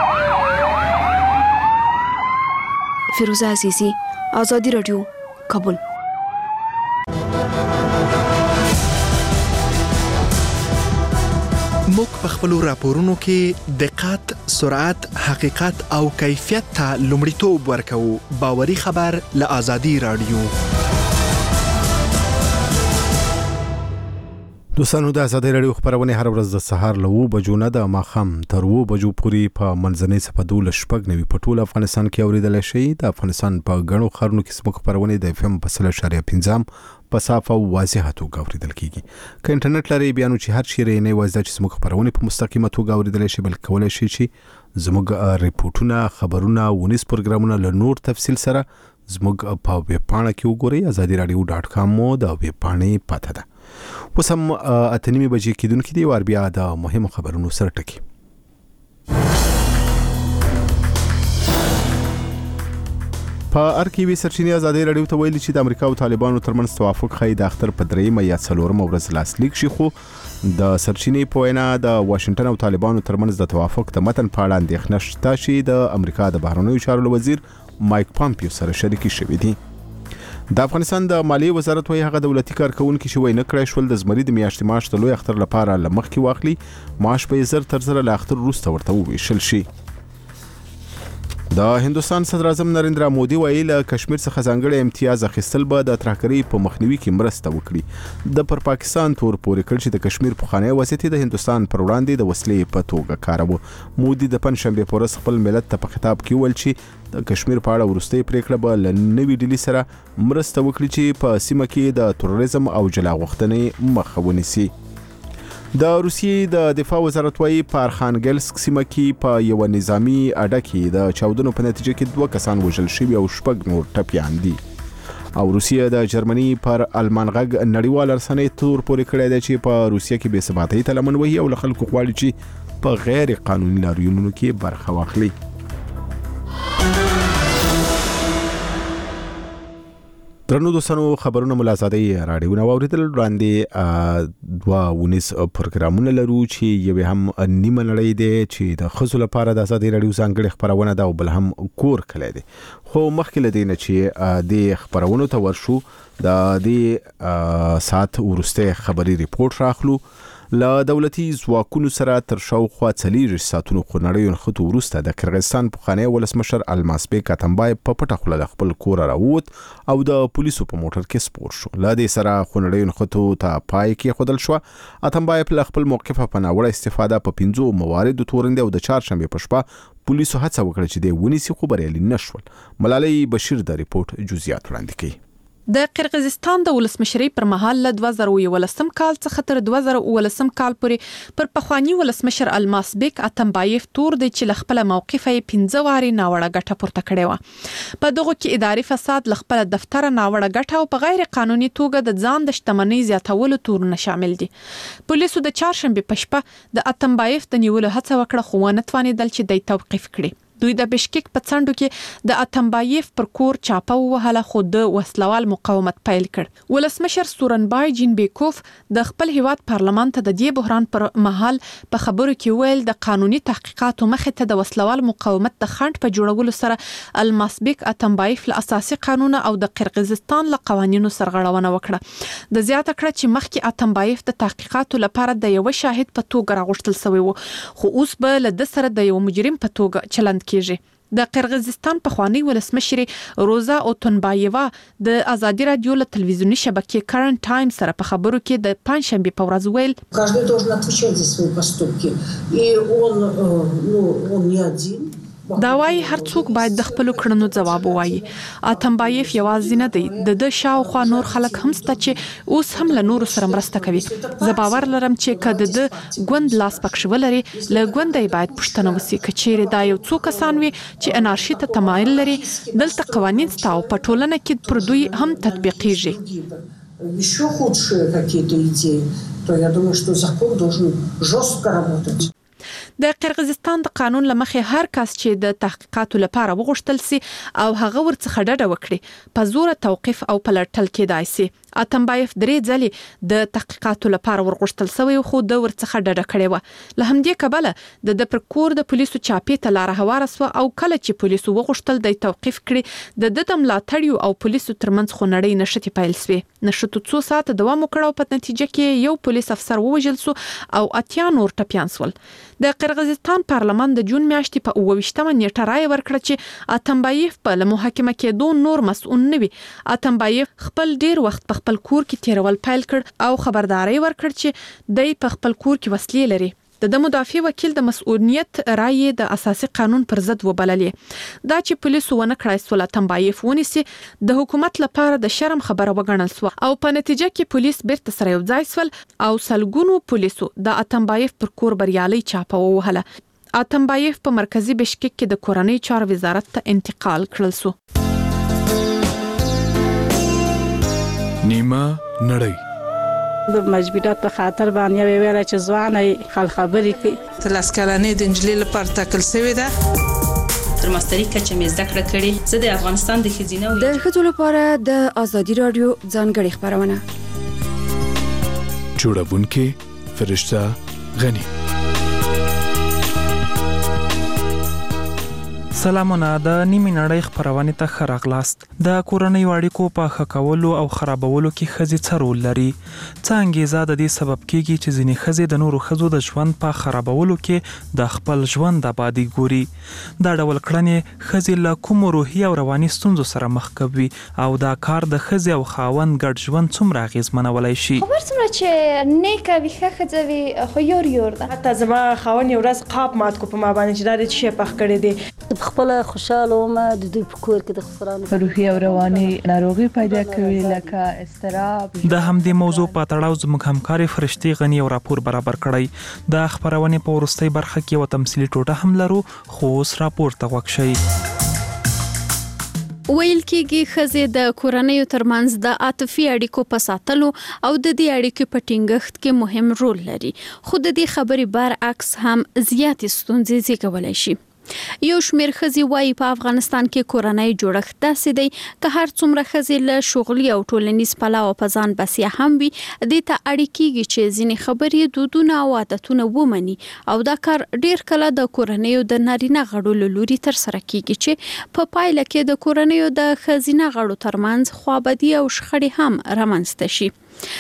فیروزه عزیزی، ازادي رادیو، کابل. موږ په خپلو راپورونو کې دقت، سرعت، حقیقت او کیفیت ته لومړیتوب ورکوو. باوري خبر له ازادي رادیو. دوستانو د ازادي رادیو خبرونه هر ورځ د سهار له 9 بجو نه د ماخام تر 9 بجو پورې په منځنۍ صفحه د شپږ نوي په ټول افغانستان کې اوریدل شي. د افغانستان په غنو خارونو کې سمو خبرونه د FM په 3.15 په صافه او واضحه توګه اوریدل کیږي. که انټرنیټ لري بیا نو چې هر شي نه وایي چې سمو خبرونه په مستقیمه توګه اوریدل شي بلکې کولای شي چې زموږ ریپورتونه خبرونه ونیس پروګرامونه له نور تفصیل سره زموږ په ویب پاڼه کې وګورئ. azadiradio.com مو د ویب پاڼې پته ده. وسم اتنیمه بجې کېدونکې دی ور بیا د مهمو خبرونو سره ټکی. په ارکیوي سرچینې ازادي رادیو ته ویلي چې د امریکا او طالبانو ترمنځ توافق خای د اختر په درېمه یا څلورمه ورځ لاسلیک شي، خو د سرچینې په وینا د واشنگټن او طالبانو ترمنځ د توافق د متن په اړه اندېښنه شته چې د امریکا د بهرنیو چارو وزیر مایک پامپیو سره شریکي شوې دي. د افغانستان د مالیې وزارت وايي هغه دولتي کارکونکي چې وای نه کړی شول د زمری د میاشتې معاش د لوی اختر لپاره لمخکې واخلي، معاش به زر تر زر له اختر وروسته ورته وویشل شي. د هندستان صدر اعظم نریندرا مودي وایي له کشمیر څخه ځانګړی امتیاز اخیستل به د ترهګرۍ په مخنیوي کې مرسته وکړي. د پر پاکستان تور پورې کړ چې د کشمیر پخوانی وضعیت د هندستان پر وړاندې د وسلې په توګه کاروه. مودي د پنځشنبه په ورځ خپل ملت ته په خطاب کې ویل چې د کشمیر په اړه وروستۍ پریکړه به له نوې ډلې سره مرسته وکړي چې په سیمه کې د تروریزم او جلا غوښتنې مخه ونیسي. د روسیې د دفاع وزارت وايي په ارخانګلسک سیمه کې په یو نظامی اډه کې د چاودنو په نتیجه کې 2 کسان وژل شوي او 6 نور ټپیان دي. او روسیه د جرمني پر المان غږ نړیوال رسنۍ تور پورې کړی دی چې په روسیه کې بې ثباتۍ ته لمن وهي او له خلکو غواړي چې په غیر قانوني لاریونونو کې برخه واخلي. درنو دوستانو خبرونه ملازادي رادیو نو اوریدل وړاندې 2 پروګرامونه لرو چې یو هم نیمه نړۍ دی چې د خزو لپاره د ازادي رادیو ځانګړي خبرونه دا او بل هم کور کړی دی. خو مخکې لدی نه چې د خبرونو ته ورشو د دې سات ورسته خبري ریپورت راخلو. لا دولتي ځواکونو سره تر شاوخوا 4 ساعتونو خنړیون خطو ورسته د قرغیزستان پخوانی ولسمشر الماسبیک اتمبایف په پټه خوله خپل کور راووت او د پولیسو په موټر کې سپور شو. لا دې سره خنړیون خطو ته پای کې خودل شو. اتمبایف له خپل موقف په ناوړه استفاده په 5 موارد تورند او د چهارشنبه په شپه پولیسو هڅه وکړه چې د ونیسي خو بریالي نشول. ملالۍ بشیر د ریپورت جزئیات وړاندې کړي. د قرغیزستان د ولسمشرۍ پر مهال له 2011 کال څخه تر 2019 کال پورې پر پخوانی ولسمشر الماسبیک اتمبایف تور دی چې خپل موقف یې 15 واري ناوړه ګټه پورته کړې و. په دغه کې اداري فساد خپل دفتر ناوړه ګټه او په غیر قانوني توګه د ځان د شتمنۍ زیاتولو تورونه شامل دي. پولیسو د چهارشنبه په شپه د اتمبایف د نیولو هڅه وکړه خو ونه توانیدل چې د توقیف کړي. دوی د بشکیک په څنډو کې د اتمبایف پر کور چاپه وهله خو د وسلوال مقاومت پیل کړ. ولسمشر سورنبای جینبیکوف د خپل هیواد پارلمان ته د دې بحران پر مهال په خبرو کې ویل د قانوني تحقیقاتو مخه ته د وسلوال مقاومت د خنډ په جوړولو سره الماسبیک اتمبایف له اساسي قانون او د قرغیزستان له قوانینو سرغړونه وکړه. د زیاته کړه چې مخکې اتمبایف د تحقیقاتو لپاره د یو شاهد په توګه راغوښتل شوی و، خو اوس به له د سره د یو مجرم په توګه چلند کیږي. د قرغیزستان پخوانی ولسمشر روزا اوتونبایوا د ازادي رادیو له تلویزیونی شبکې کرنٹ ټایم سره په خبرو کې د پنځشنبه په ورځ ویل каждый должен отвечать за свои поступки и он не один. دا وايي هر څوک باید د خپل کړنو ځواب ووایي. اتمبایف یوازې نه دی، د شاوخوا نور خلک هم سته چې اوس هم له نورو سره مرسته کوي. زه باور لرم چې کله د ګوند لاس پکښ ولري له ګوندې باید پښتنه وسی کچېره دا یو څو کسان وي چې انارشي ته تمایل لري. دلته قوانين ستاو په ټولنه کې پر دوی هم تطبیقيږي. Еще худшие какие-то идеи, то я думаю, что закон должен жестко работать. د قرغیزستان د قانون لمخې هر کس چې د تحقیقاتو لپاره وغوښتل سي او هغه ورڅخه ډډه وکړي په زور توقيف او پلټل کېدای سي. اتمبایف درې ځلې د تحقیقاتو لپاره ورغوښتل شوی خو د ورڅخه ډډه کړې و. له همدې کبله د پرکور د پولیسو چاپی ته لار هواره سو او کله چې پولیسو وغوښتل د توقيف کړي د ملاتړیو او پولیسو ترمنځ خنړې نشټي پیل سوې. نشټو 2 ساعت دوام وکړ او په نتیجه کې یو پولیس افسر ووژل سو او 80 نور ټپیان سول. د قرغیزستان پارلمان د جون میاشتې په 28مه نیټه رائے ورکړه چې اتمبایف په محاکمه کېدو نور مسؤل نه وي. اتمبایف خپل ډیر وخت په خپل کور کې تیرول پیل کړ او خبرداري ورکړ چې دی په خپل کور کې وسلې لري. د مدافع وکیل د مسؤلیت رائے د اساسي قانون پر ضد وبللې. دا چې پولیسو ونه کړای سول اتمبایف ونیسي د حکومت لپاره د شرم خبره وګڼل سو او په نتیجه کې پولیس بیرته سره یو ځای سول او سلګونو پولیسو د اتمبایف پر کور بریالي چاپه ووهله. اتمبایف په مرکزی بشکک کې د کورنۍ چارو وزارت ته انتقال کړل سو. نیمه نړۍ د مجبورات په خاطر باندې ویل چې ځواني خل خبرې کوي. تلاسکلانې د انجلي لپاره ټاکل شوې ده. تر ماستري کچه مې زده کړه کړې. زه د افغانستان د ښځینه د ښځو لپاره د ازادي رادیو ځانګړې خبرونه جوړونکې فرشته غنی. سلامونه. د نیمه نړۍ خبرونه ته ښه راغلاست. د کورنۍ اړیکو په ښه کولو او خرابولو کې ښځې څه رول لري؟ څه انګیزه د دې سبب کیږي چې ځینې ښځې د نورو ښځو د ژوند په خرابولو کې د خپل ژوند آبادی ګوري؟ دا ډول کړنې ښځې له کومو روحي او رواني ستونزو سره مخ کوي او دا کار د ښځې او خاوند ګډ ژوند څومره اغیزمنولای شي؟ خبر څومره چې نیکه ویښه ښځه وي خو یور ده. حتی زما خاوند یو ورځ قاب مات کو په ما باندې چې دا د شي پخ کړی دی. خپل خوشاله ومه د دوی په کور کې د خسرانو روحي او رواني ناروغي پیدا کوي لکه اضطراب. د همدې موضوع په تړاو زموږ همکاري فرشتي غنی او راپور برابر کړی. د خبرونه په ورستۍ برخه کې یو تمثيلي ټوټه هم لرو خو اوس راپور ته وښیي. ویل کېږي ښځې د کورنیو ترمنځ د عاطفي اړیکو په ساتلو او د دې اړیکو په ټینګښت کې مهم رول لري، خو د دې خبرې برعکس هم زیاتې ستونزې زیږولی شي. یو شمېر ښځې وایي په افغانستان کې کورنۍ جوړښت داسې دی که هر څومره ښځې له شغلي او ټولنیز پلوه په ځان بسیا هم وي، دې ته اړ کېږي چې ځینې خبرې، دودونه او عادتونه ومني او دا کار ډیر کله د کورنیو د نارینه غړو له لوري ترسره کېږي چې په پایله کې د کورنیو د ښځینه غړو ترمنځ خوابدي او شخړې هم رامنځته شي.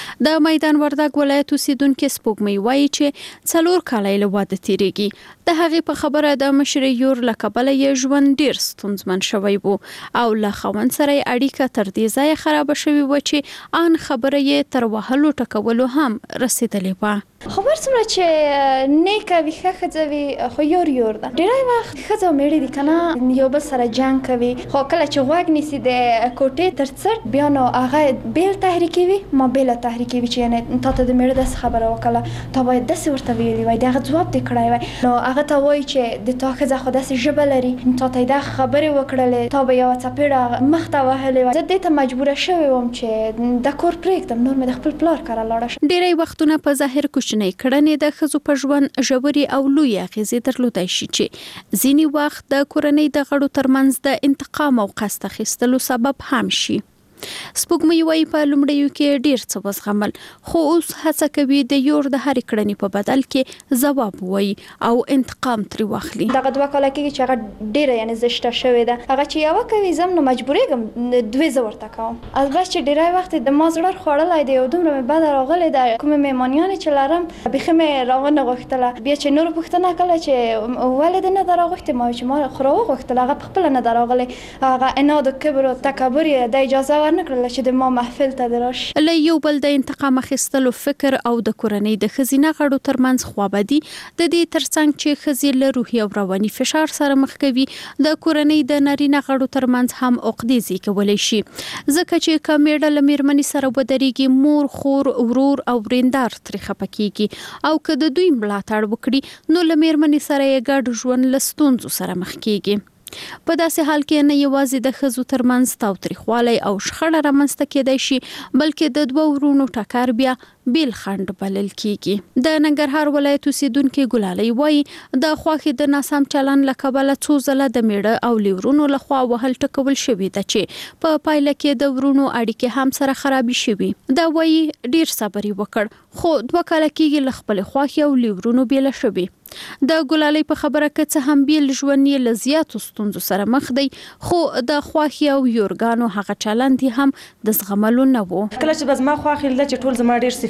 د میدان وردګ ولایت اوسیدونکې سپوږمۍ وایي چې 4 کاله له واده تیریږي. د هغې په خبره د مشرې یور له کبله یې ژوند ډیر ستونزمن شوی و او له خاوند سره یې اړیکه تر دې ځایه خرابه شوې وه چې ان خبره یې تر وهلو ټکولو هم رسېدلې وه. خبر څومره چې نیکه ویښه ښځه وي خو یور ده. ډېری وخت ښځه او میړه دي که نه یو بل سره جنګ کوي، خو کله چې غوږ نیسي د کوټې تر څټ بیا نو هغه بیل تحریکوي ما بیله تحریکوي چې یعنې تا ته د میړه داسې خبره وکړه، تا باید داسې ورته ویلي وای، د هغه ځواب دې کړی وای. نو هغه ته وایي چې د تا ښځه خو داسې ژبه لري، تا ته یې دا خبرې وکړلې، تا به یوه څپېړه مخ ته وهلې وای. زه دې ته مجبوره شوې وم چې دا کور پرېږدم، نور مې د خپل پلار کره لاړه شم. ډېری وختونه په ظاهر کوچنۍ کړنې د ښځو په ژوند ژورې او لویې اغېزې درلودای شي چې ځینې وخت د کورنۍ د غړو ترمنځ د انتقام او قصد اخیستلو سبب هم شي. سپوږمۍ وایي په لومړیو کې ډیر څه وزغمل، خو اوس هڅه کوي د یور د هرې کړنې په بدل کې ځواب ووایي او انتقام ترې واخلي. دغه 2 کاله کېږي چې هغه ډیره یعنې زشته شوې ده. هغه چې یوه کوي زه نو مجبورېږم 2 زه ورته کوم. البته چې ډیری وخت د ما زړه خوړلی دی او دومره مې بده راغلې ده، کومې مېمانیانې چې لرم بیخي مې راونه غوښتله. بیا چې نورو پوښتنه کړله چې ولې دې نه ده راغوښتې، ما چې ما خو راوغوښتله، هغه پخپله نه ده راغلې. هغه عناد و کبر و تکبر یې د اجازه ورنکړله چې د ما محفل ته دې راشي. له یو بل د انتقام اخیستلو فکر او د کورنۍ د ښځینه غړو ترمنځ خوابدي د دې ترڅنګ چې ښځې له روحي او رواني فشار سره مخ کوي، د کورنۍ د نارینه غړو ترمنځ هم عقدې زیږولی شي، ځکه چې که میړه له میرمنې سره ودرېږي، مور، خور، ورور او وریندار ترې خفه کېږي او که د دوی ملاتړ وکړي نو له میرمنې سره یې ګډ ژوند له ستونزو سره مخ کېږي. په داسې حال کې نه یوازې د ښځو ترمنځ تاوتریخوالی او شخړه رامنځته کېدای شي، بلکې د 2 ورونو ټکر بیا بیل خنډ بلل کېږي. د ننګرهار ولایت اوسیدونکې ګلالۍ وایي د خوښې د ناسم چلند له کبله 2 ځله د میړه او لیورونو لخوا وهل ټکول شوي ده چې په پایله کې د ورونو اړیکې هم سره خرابې شوي. دا وایي ډیر صبر یې وکړ خو 2 کاله کېږي له خپلې خوښې او لیورونو بیله شوي. د ګلالۍ په خبره کې څه هم بیل ژوند یې له زیاتو ستونزو سره مخ دی، خو د خوښې او یورګانو هغه چلند هم د زغملو نه و. کله چې زما خوښې لیده چې ټول زما ډیر صفات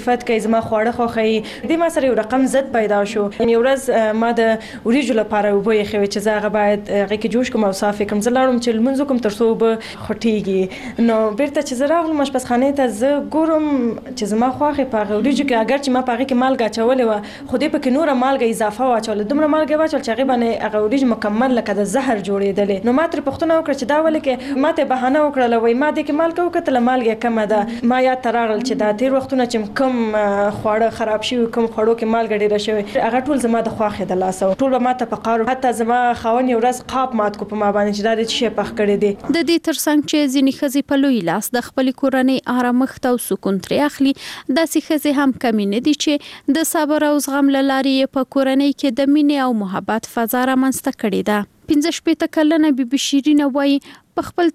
صفت کوي زما خواړه خوښي د ما سره یو رقم زد پیدا شو. یو ورځ ما د وریجو لپاره وبو یې خوي چې زه هغه باید هغه کې جوش کوم او صافي کوم. زه لاړم چې لمونځ کوم تر څو به خټيږي. نو بیرته چې زه راغلم مشپسخانه ته زه ګورم چې زما خواخې په وریجو کې اگر چې ما پاره کې مالګه چولې و خو دې پکې نور مالګه اضافه واچول. دومره مالګه واچول چې هغه باندې هغه وریجو مکمل لکه د زهر جوړېدلې. نو ما تر پښتنه وکړه چې دا ولې کې ماته بهانه وکړه وای ما دې کې مالګه وکړه مالګه کمه ده. ما یاد تراغل چې دا تیر وختونه چې کم خواړه خراب شي کم خواړو کې مالګه ډیره شوی هغه ټول زما د خواخې د لاس او ټول ما ته په قارو حتی زما خاون یو ورځ قاب مات کو په ما باندې چې دا د شي پخ کړی دی. د دې ترڅنګ چې ځینې ښځې په لوی لاس د خپل کورنۍ آرامښت او سکون ترې اخلي داسې ښځې هم کمې نه دي چې د صبر او زغم له لارې په کورنۍ کې د مینې او محبت فضا رامنځته کړې ده. 15 کلنه بیبي شیرینه وایي په خپل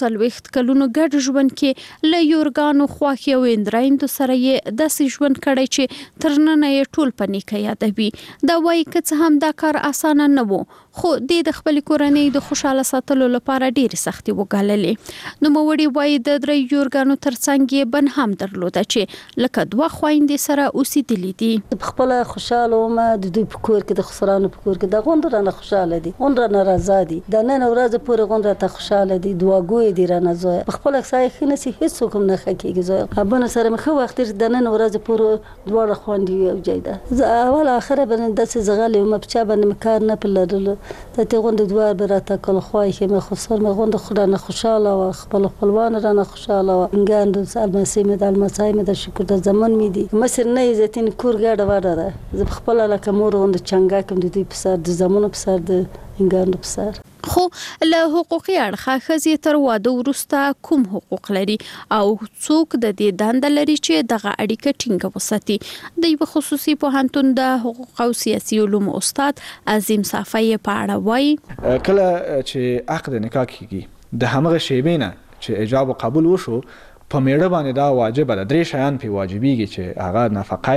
44 کلونو ګډ ژوند کې له یورګانو خواخي او اندرایندو سره یې داسې ژوند کړی چې تر ننه یې ټول په نیکه یادوي. دا وایي که څه هم دا کار اسانه نه و خو د خپل کورنۍ د خوشاله ساتلو لپاره ډېر سختي وګاللې. نو موړي وایي د 3 یورګانو ترڅنګ یې بن هم درلوده چې لکه 2 خويندې سره اوسېدلې دي. خپل خوشاله ومه د دوی په کور کې د خسرانو په کور کې د غونډه نه خوشاله دي غونډه ناراضه دي د نن ورځ پورې غونډه ته خوشاله دي دواګوي دي رانه زوی په خپل ځای خنه سي هیڅ کوم نه خکېږي زوی ابونه سره مخه وخت د نن ورځ پورې دوه خوندې او جیده اول اخره باندې د زغلې او مبچا باندې مکار نه پلرل ته غونډه دوه براته کول خوای کې مخ خسر مخ غونډه خدانه خوشاله او خپل خپلوان رانه خوشاله او انګاند المسي مد المسای مد شکر د زمون می دي مصر نه عزتین کور ګاډه وړه ده ز خپل لکه مور غونډه چنګا کوم د دې په سر د زمون په سر د انګاند په سر. خو له حقوقي اړخه ښځې تر واده وروسته کوم حقوق لري او څوک د دې دنده لري چې دغه اړیکه ټینګه وساتي. د یو خصوصي پوهنتون د حقوق او سیاسي علومو استاد عظیم صافی په اړه وایي کله چې عقد نکاح کیږي د همغه شیبې نه چې ایجاب او قبول وشو په میړه باندې دا واجب ده. 3 شیان په واجبېږي چې هغه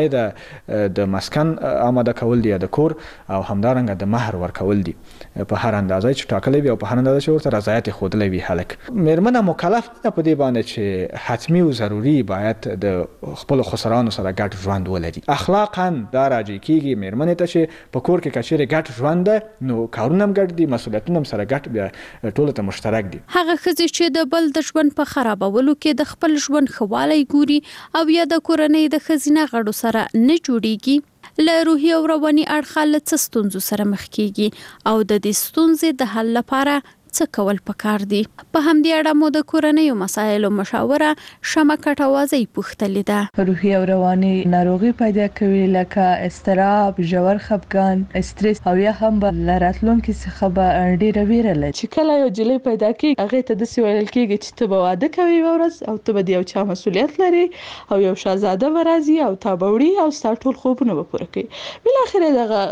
نفقه د مسکن آماده کول دي د کور او همدارنګه د مہر ورکول دي په هر اندازه چې ټاکلې وي او په هر اندازه چې ورته رضایت خودلې وي. هلک میرمنه مکلف ده په دې باندې چې حتمی او ضروری باید د خپل خسرانو سره ګډ ژوند ولري. اخلاقا دا راځي کیږي میرمنه ته چې په کور کې کچېره ګډ ژوند نو کارونه هم ګډ دي مسؤلیتونه هم سره ګډ بیا ټول ته مشترک دي. هغه ښځې چې د بل د ژوند په خرابولو کې د خپل ژوند خوالی ګوري او یا د کورنۍ د ښځینه غړو سره نه جوړیږي له روحي او رواني اړخه له څه ستونزو سره مخ کیږي او د دې ستونزې د حل لپاره څه کول پکار دي. په همدې اړه مو د کورنۍ مسایلو مشاوره شمه کټوازی پوښتلې ده. روحي او رواني ناروغي پیدا کوي لکه اضطراب ژور خپګان استرس او یا هم به راتلونکي څخه به ډیره ویره لري. چې کله یو جلې پیدا کیږي هغه ته د سوال کیږي چې ته به واده کوي ورځ او ته به یو چا مسؤلیت لري او یو شاهزاده ورازي او تا بوړي او ستا ټول خوبونه به پوره کوي. بل اخر دغه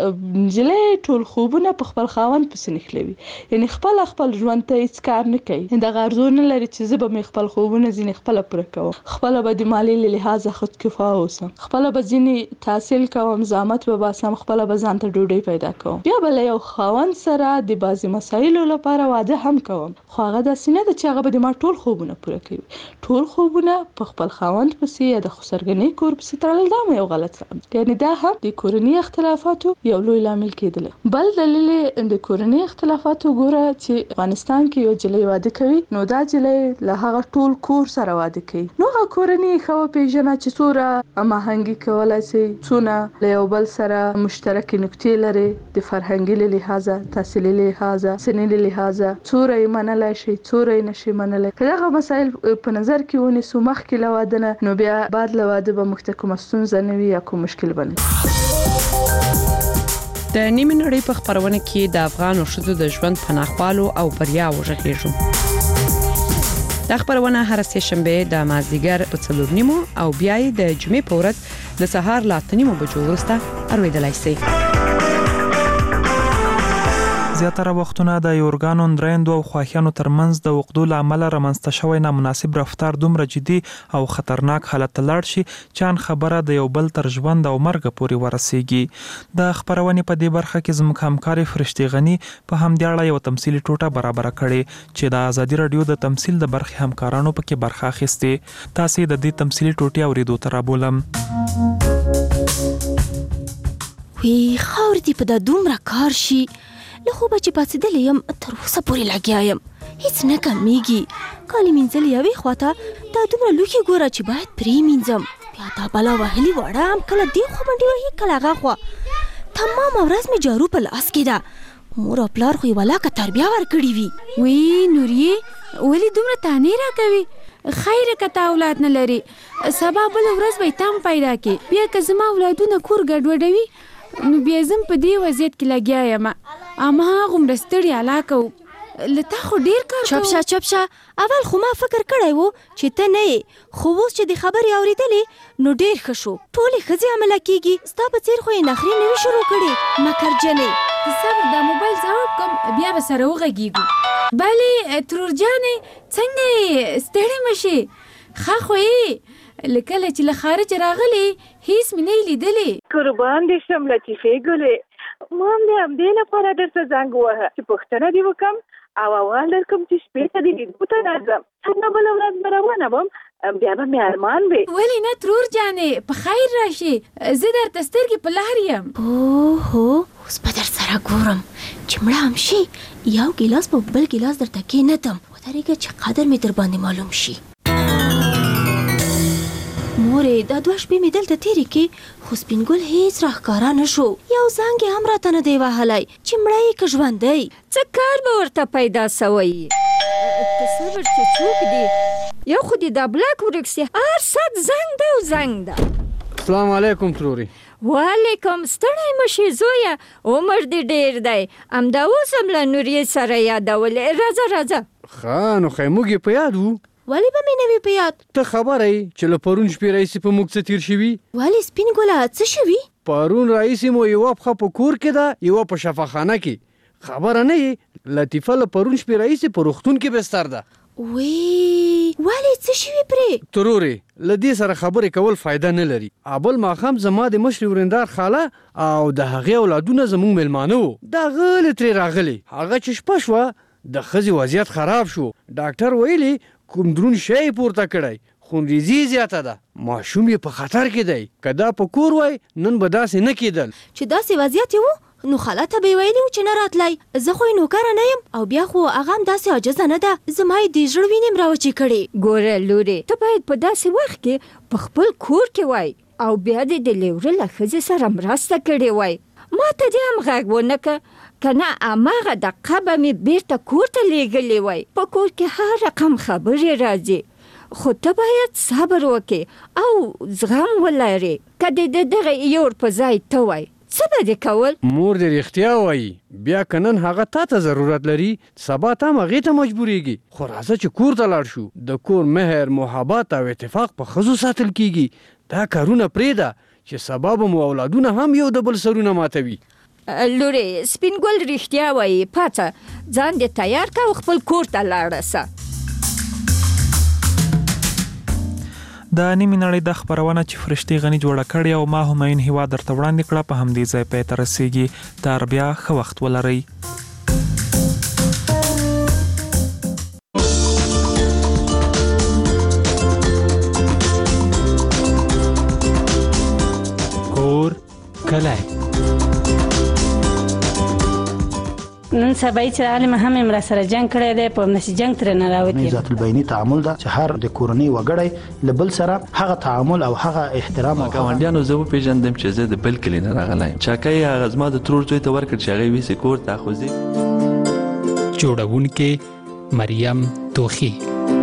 جلې ټول خوبونه په خپل خاوند پسې نخلوي یعنی خپل ژوند ته هیڅ کار نه کوي. دا غرض نه لري چې زه به خپل خوبونه ځینې خپل پوره کوم خپل به د مالی لحاظ خود کفایه اوسم خپل به ځینې تحصیل کوم زحمت به باسم خپل به ځان ته ډوډۍ پیدا کوم بیا بل یو خاوند سره د بازي مسایلو لپاره واده هم کوم خو هغه د سینې د چې هغه به ما ټول خوبونه پوره کوي. ټول خوبونه په خپل خاوند پسې یا د خسرګنۍ کور پسې تړل دا مې یو غلط څه یعنی دا هم د کورنۍ اختلافاتو یو لوی لامل کېدل. بل دلیل د کورنۍ اختلافاتو ګوره چې افغانستان کې یو جلې واده کوي نو دا جلې له هغه ټول کور سره واده کوي نو هغه کورنۍ خو پیژنه چې څوره هماهنګي کولای شي څونه له یو بل سره مشترکې نقطې لري د فرهنګي لحاظه تحصیلي لحاظه سنلي لحاظه څوره یې منلای شي څوره یې نشي منلای. هغه مسایل په نظر کې ونیسو مخکې له واده نه نو بیا بعد له واده به مخته کوم ستونزه نه وي یا کوم مشکل بنه. د نیمه نړۍ په خبرونه کې د افغان ښځو د ژوند پناهوالو او بریا وژغېږو. دا خبرونه هر سه شنبه د مازدیګر په 4:30 او بیا د جمعې په ورځ د سهار لا 8:30 بجو وروسته اوریدلای شئ. زیاتره وختونه د یورګانو درېندو او خواهیانو ترمنځ د وقدو له امله رامنځته شوی نامناسب رفتار دومره جدي او خطرناک حالت ته لاړ شي چې ان خبره د یو بل تر ژوند او مرګ پورې ورسیږي. د خبرونې په دې برخه کې زموږ همکاري فرشتي غني په همدې اړه یو تمثیلي ټوټه برابر کړې چې د ازادي رادیو د تمثیل د برخې همکارانو پکې برخه اخیستې. تاسو د دې تمثیلي ټوټې اوریدو ته رابولم. وی خاور دی په دا دومره کار شي له خوبه چې پاتېدلی یم تر اوسه پورې لګیا یم هیڅ نه کمیږي. کالي مینځل یوې خواته دا دومره لوښي ګوره چې باید پرې مینځم بیا دا بلا وهلي واړه هم کله دې خوا منډې وهي کله هغه خوا. تمامه ورځ مې جارو په لاس کې ده. مور او پلار خو یې ولاکه تربیه ورکړې وي. وی نوریې ولې دومره تانې راکوي؟ خیر که تا اولاد نه لري سبا بله ورځ به یې تم پیدا کې بیا که زما اولادونه کور ګډوډوي نو بیا زم په دې وضعیت کې لګیا یم. اما هغومره ستړي علاقه له تا خو ډېر کار چپ شه اول خو ما فکر کړی و چې ته نه یې خو اوس چې د خبرې اورېدلې نو ډېر ښه شو. ټولې ښځې عمله کېږي ستا په څېر خو یې نخرې نه وي شروع کړې مکرجنې. صبر دا موبایل ځواب کوم بیا به سره وغږېږو. بلې ترور جانې څنګه یې ستړې مه شې ښه خو یې لکله چې له خارج راغلې هیڅ مې نه لیدلې. قربان دې شم لطیفې ګلې ما هم د همدې لپاره درته زنګ ووهه چې پوښتنه دې وکړم او اول درکړم چې شپې ته دې لیدو ته راځم څنګه بله ورځ به روانه وم بیا به مې ارمان وي. ولې نه ترور جانې په خیر راشې زه درته سترګې په لار یم. اوهو اوس به در سره ګورم چې مړه هم شي یو ګیلاس په بل ګیلاس درته کېنږدم ودرېږه چې قدر مې در باندې معلوم شي. مورې دا 2 شپې مې دلته تېرې کې خو سپین ګل هیڅ راښکاره نه شو. یو زنګ یې هم راته نه دی وهلی چې مړه یې که ژوندی. څه کار به ورته پیدا سوی ته صبر چې څوک دی یو خو دې دا بلاک ورک سي هر ساعت زنګ ده او زنګ ده. السلام علیکم تروري. وعلیکم ستړی مشي زویه عمر دې ډېر دی همدا اوس هم له نوریې سره یادولې راځه. ښه نو خیموږ یې په یاد وو ولې به مې نه وي په یاد؟ ته خبره یې چې له پرون شپې راهیسې په موږ څه تېر شوي؟ ولې سپین ګله څه شوي؟ پرون راهیسې مو یوه پښه په کور کې ده یوه په شفاخانه کې. خبره نه یې لطیفه له پرون شپې راهیسې په روغتون کې بستر ده. وی ولې څه شوي پرې؟ ترورې له دې سره خبرې کول فایده نه لري. بل ماښام زما د مشرې ورندار خاله او د هغې اولادونه زموږ میلمانه وو. د هغه ترې راغلي هغه چې شپه شوه د ښځې وضعیت خراب شو. ډاکټر ویلي کوم درون شی پورته کړی خونریزي زیاته ده ماشوم یې په خطر کې دی. که دا په کور وای نن به داسې نه کېدل. چې داسې وضعیت یې و نو خاله ته به یې ویلي و چې نه راتلی. زه خو یې نوکره نه یم او بیا خو هغه هم داسې عاجزه نه ده زما یې د زړه وینې م راوچې کړې. ګوره لورې ته باید په داسې وخت کې په خپل کور کې وای او بیا دې د لیوره له ښځې سره مرسته کړې وای. ما ته دې هم غږ ونه که کنه هماغه دقیقه به مې بیرته کور ته لیږلې وای. په کور کې هر رقم خبرې راځي خو ته باید صبر وکې او زغم ولرې. که دې د دغه یور په ځای ته وای څه به دې کول؟ مور دې رښتیا وایي بیا که نن هغه تا ته ضرورت لري سبا تا هم هغې ته مجبورېږي. خو راځه چې کور ته لاړ شو. د کور مهر محبت او اتفاق په ښځو ساتل کېږي. دا کارونه پرېږده چې سبا به مو اولادونه هم یو د بل سرونه ماتوي. لورې سپین ګل رښتیا وایي پاڅه ځان دې تیار که او خپل کور ته لاړه سه. د نیمې نړۍ د خپرونه چې فرشتي غني جوړه کړې او ما همایون هیوا درته وړاندې کړه په همدې ځای پای ته رسیږي. تر بیا ښه وخت ولرئ. کور کلی نن سبا چې عالم هم را سره جنگ کړی دی په نشي جنگ تر نه راوتی. ذات البینی تعامل دا چې هر د کورنۍ وګړی لبل سره هغه تعامل او هغه احترام او ګاونډیانو زه پیژندم چې زه د بل کلی نه راغلی چاکای هغه زما د ترور زوی ته ورکړ چې هغه ویسې کور ته خوځي. جوړونکې مریم توخی.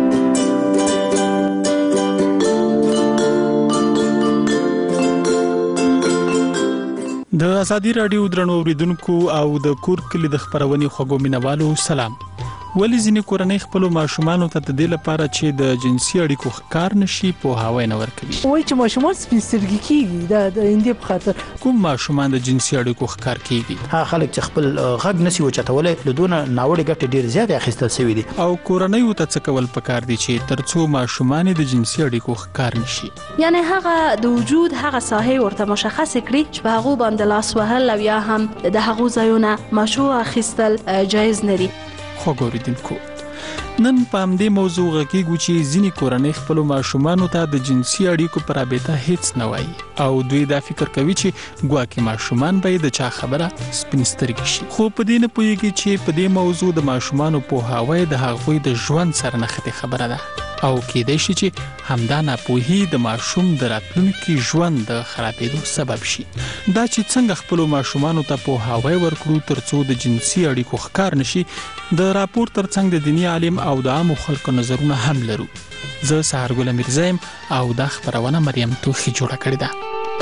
د ازادي رادیو درنو اوریدونکو او د کور کلی د خبرونې خوږو مینوالو سلام. ولې ځینې کورنۍ خپلو ماشومانو ته د دې لپاره چې د جنسي اړیکو ښکار نشي پوهاوی نه ورکوي؟ وایي چې ماشومان سپین سترګي کیږي د اندې په خاطر. کوم ماشومان د جنسي اړیکو ښکار کیږي؟ هغه خلک چې خپل غږ نسی وچتولای له دونه ناوړه ګټه ډیر زیات اخیستل شوی دي. او کورنۍ ته څه کول پکار دي چې ترڅو ماشومان د جنسي اړیکو ښکار نشي؟ یعنی هغه د وجود هغه ساحه ورته مشخص کړي چې په هغه باندې لاس وهل او یا هم د هغه ځایونه مشروع اخیستل جایز نه دي. خو ګوریدونکو نن په همدې موضوع غږیږو چې ځینې کورنۍ خپلو ماشومانو ته د جنسي اړیکو په رابطه هیڅ نه وایي او دوی دا فکر کوي چې ګواکې ماشومان به د چا خبره سپین سترګي شي، خو په دې نه پوهیږي چې په دې موضوع د ماشومانو پوهاوی د هغوی د ژوند سره نښتې خبره ده او کېدای شي چې همدا ناپوهي د ماشوم د راتلونکي ژوند د خرابېدو سبب شي. دا چې څنګه خپلو ماشومانو ته پوهاوی ورکړو ترڅو د جنسي اړیکو ښکار نشي، د راپور ترڅنګ د دیني عالم او د عامو خلکو نظرونه هم لرو. زه سهارګل میرزا یم او دا خبرونه مریم توخی جوړه کړې ده.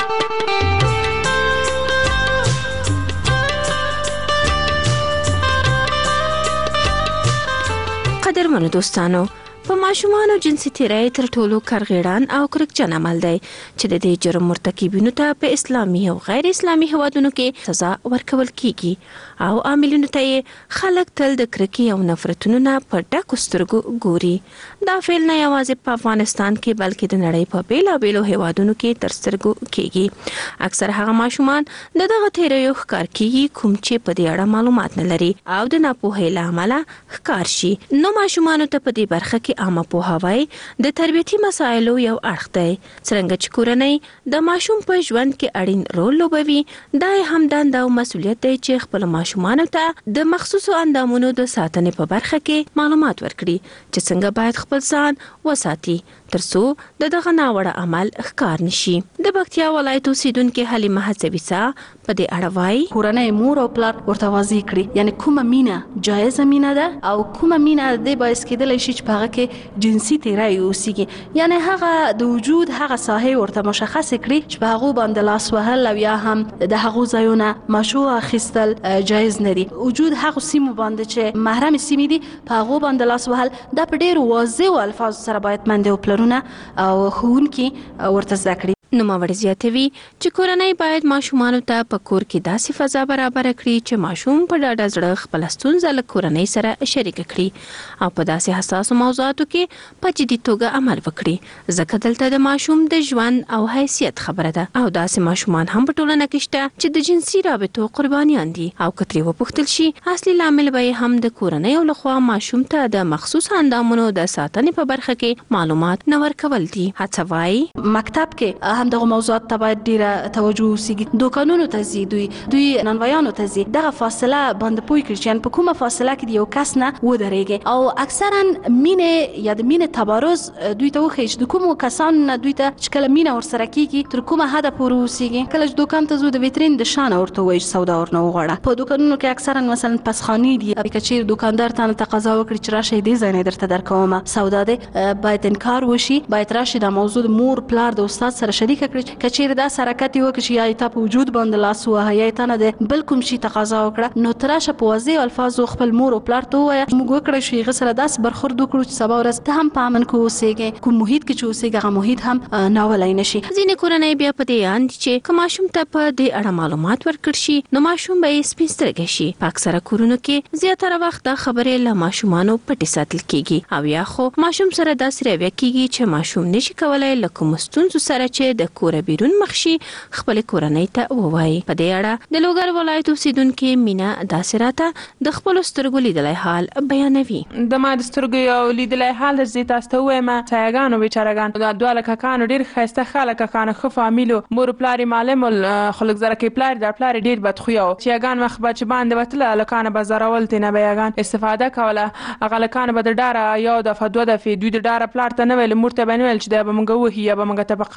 قدرمنو دوستانو، په ماشومانو جنسي تیری تر ټولو کارغیړان او کرکجن عمل دی چې د دې جرم مرتکبینو ته په اسلامي او غیر اسلامي هیوادونو کې سزا ورکول کیږي او عاملینو ته خلک تل د کرکې او نفرتونو نه په ډکو سترګو ګوري. دا فعل نه یوازې په افغانستان کې بلکې د نړۍ په بیلابیلو هیوادونو کې تر سترګو کیږي. اکثر هغه ماشومان د دغه تیریو ښکار کیږي کوم چې په دې اړه معلومات نه لري او د ناپوهۍ له امله ښکار شي. نو ماشومانو ته په دې برخه کې عامه پوهاوی د تربیتي مسایلو یو اړخ دی. څرنګه چې کورنۍ د ماشوم په ژوند کې اړین رول لوبوي، دا هم دنده او مسؤلیت دی چې خپل ماشومانو ته د مخصوصو اندامونو د ساتنې په برخه کې معلومات ورکړي چې څنګه باید خپل ځان وساتي ترڅو دغه ناوړه عمل ښکار نشي. د پکتیا ولایت اوسیدونکو حلیمه حسبیسا په دې اړه وایي کورنۍ مور او پلار ورته واضح کړي، یعنی کومه مینه جایزه مینه ده او کومه مینه د باعث کېدلی شي چې په هغه کې جنسي تیری اوسیږي. یعنی هغه د وجود هغه ساحه ورته مشخص کړي چې په هغه باندې لاس وهل او یا هم د هغه ځایونه مشروع اخیستل جایز نه دي. وجود هغه سیمو باندې چې محرم سیمې دي په هغه باندې لاس وهل دا په ډېر واضح الفاظ سره باید منډه او پلرونه او ښوونکي ورته زده کړي. نوموړی زیاتوي چې کورنۍ باید ماشومانو ته په کور کې داسې فضا برابر کړي چې ماشوم په ډاډه زړه خپل ستونزه له کورنۍ سره شریک کړي او په داسې حساسو موضوعاتو کې په جدي توګه عمل وکړي، ځکه دلته د ماشوم د ژوند او حیثیت خبره ده. او داسې ماشومان هم په ټولنه کې شته چې د جنسي رابطو قربانیان دي او که ترې وپوښتل شي اصلي لامل به هم د کورنۍ لخوا ماشوم ته د مخصوص اندامونو د ساتنې په برخه کې معلومات نه ورکول دي. هڅه وایي مکتب کې هم دغه موضوعات ته باید ډیره توجه وسیږي. دوکانونو ته ځي، دوی نانوایانو ته ځي، دغه فاصله باندې پوه کړي چې په کومه فاصله کې د یو کس نه ودرېږي او اکثرا مینه یا د مینه تبارز دوی ته وښیي چې د کومو کسانو نه دوی ته چې کله مینه ورسره کیږي تر کومه حده پورې وسیږي. کله چې دوکان ته ځو د ویترین د شان ورته وایي سودا ورنه وغواړه. په دوکانونو کې اکثرا مثلا پسخاني دي، کچیر دکاندار ته تقاضا وکړي چې راشي دې ځای نه درته درکوم سودا ده، باید انکار وشي، باید راشي د موضوع مور پلار د استاد سره شریک کړي. کچیر دا حرکت وکړي یا ته په وجود باندې لاس وهه یا ته نه ده بل کوم شي تقاضا وکړه، نو تراشه په واضح الفاظو خپل مور او پلار ته وایي موږ وکړی شو غسر داس برخورد وکړو چې سبا ورځ ته هم په امن کې اوسېږي، کوم محیط کې چې اوسېږي هغه محیط هم ناولای نشي. ځینې کورنۍ بیا په دې اند چې که ماشوم ته په دې اړه معلومات ورکړ شي نو ماشوم به یې سپین سترګی شي. په اکثره کورونو کې زیاتره وخت دا خبرې له ماشومانو پټې ساتل کیږي او یا خو ماشوم سره داسې رویه کیږي چې ماشوم نشي کولای له کوم ستونزو سره چې د کور بیرون مخ شي خپل کورنۍ ته ووایي. په دې اړه د لوګر ولایت اوسیدونکو مینا داسې راته د خپل سترګو لیدلای حال بیانوي. د ما د سترګو یو لیدلای حال درځي تاسو ته وایم چایګانو بیچارهګان دا دواله ککانو ډیر ښایسته خلک ککانو خو فامیلو مور پلار معلم خلک زره کې پلار در پلار ډیر بدخویو چایګان مخ بچ باندې وتل لکانه بازارول تنه بیاګان استفاده کوله هغه لکانه به د ډاره یا د فدوه د فی دوی د ډاره پلار ته نه ویل مرته بنویل چې د بمګه وهي یا بمګه ته بقار شي جان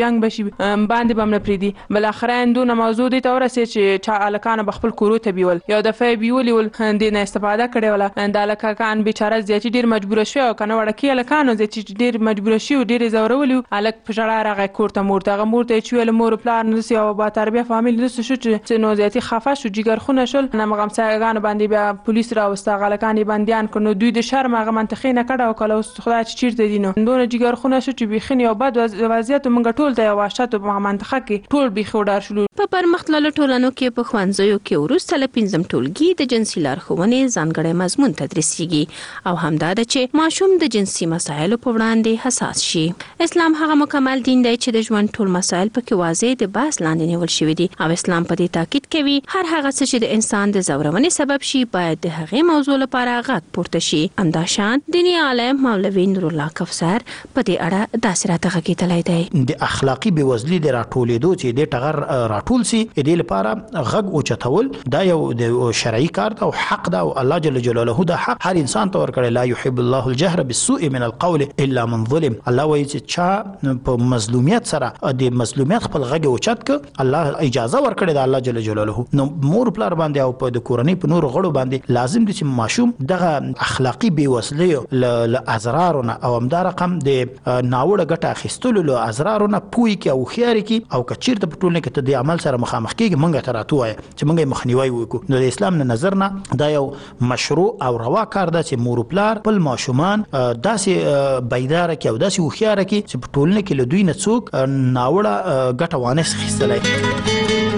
جنگ بشي باندې به نه پرېږدي. بالاخره اندونه موضوع دې ته ورسېد چې چا هلکانو به خپل کورو ته بیول، یو دفعه یې بیولي ول، دې نه استفاده کړې وله. دا هلکان بېچاره زیاتي ډېر مجبوره شوي او که نه وړکي هلکان زیاتي ډېر مجبوره شوي او ډېر یې ځورولي وو. هلک په ژړا راغی کور ته مور ته. هغه مور ته یې چې ویل مور و پلار نه داسې یو باتربیه فامیل داسې شو چې نو زیاتي خفه شو، جګرخونه شول. همغه همسایهګانو باندې بیا پولیس راوسته، هغه هلکان یې بندیان کړ. نو دوی د شرم هغه منطقې نه کډه وکړله. اوس خدای چې چېرته دي نو دونه جګرخونه شو چې بیخي یو بد وضعیت و. موږ ټول ته یو وحشت و په منطقه کې، ټول بیخي وډار شولو. په پرمختللو ټولنو کې په ښوونځیو کې وروسته له 5م ټولګي د جنسي لارښوونې ځانګړی مضمون تدریسیږي او همدا ده چې ماشوم د جنسي مسایلو په وړاندې حساس شي. اسلام هغه مکمل دین دی چې د ژوند ټول مسایل پکې واضح د بحث لاندې نیول شوي دي او اسلام په دې تاکید کوي هر هغه څه چې د انسان د ځورونې سبب شي باید د هغې موضوع لپاره غږ پورته شي. همداشان دیني عالم مولوي نور الله کوثر په دې اړه داسې راته غږېدلی دی. د اخلاقي بېوزلي د راټولېدو چې دې ټغر راټول سي دې لپاره غږ اوچتول دا یو د شرعي کار ده او حق ده او الله جل جلاله دا حق هر انسان ته ورکړی. لا يحب الله الجهر بالسوء من القول الا من ظلم. الله وایي چې چا په مظلومیت سره د مظلومیت خپل غږ اوچت ک الله اجازه ورکړي د الله جل جلاله. نو مور پلار باندې او په د کورنۍ په نور غړو باندې لازم دي چې ماشوم دغه اخلاقی بیوسلې له ازرارونه او همدا رقم د ناوړه ګټه اخیستلو له ازرارونه پوي کې او خيار کې او کچیر د پټولنه کې ته د عمل سره مخامخ کېږي مونږ ته راتوي چې مونږه مخنیوي وکړو. نو د اسلام نه نظر نه دا یو مشروع او روا کار ده چې مور پلار خپل ماشومان داسې بیدار کې او داسې خيار کې چې پټولنه کې له دوی نه څوک ناوړه ګټه وانه خېستلای.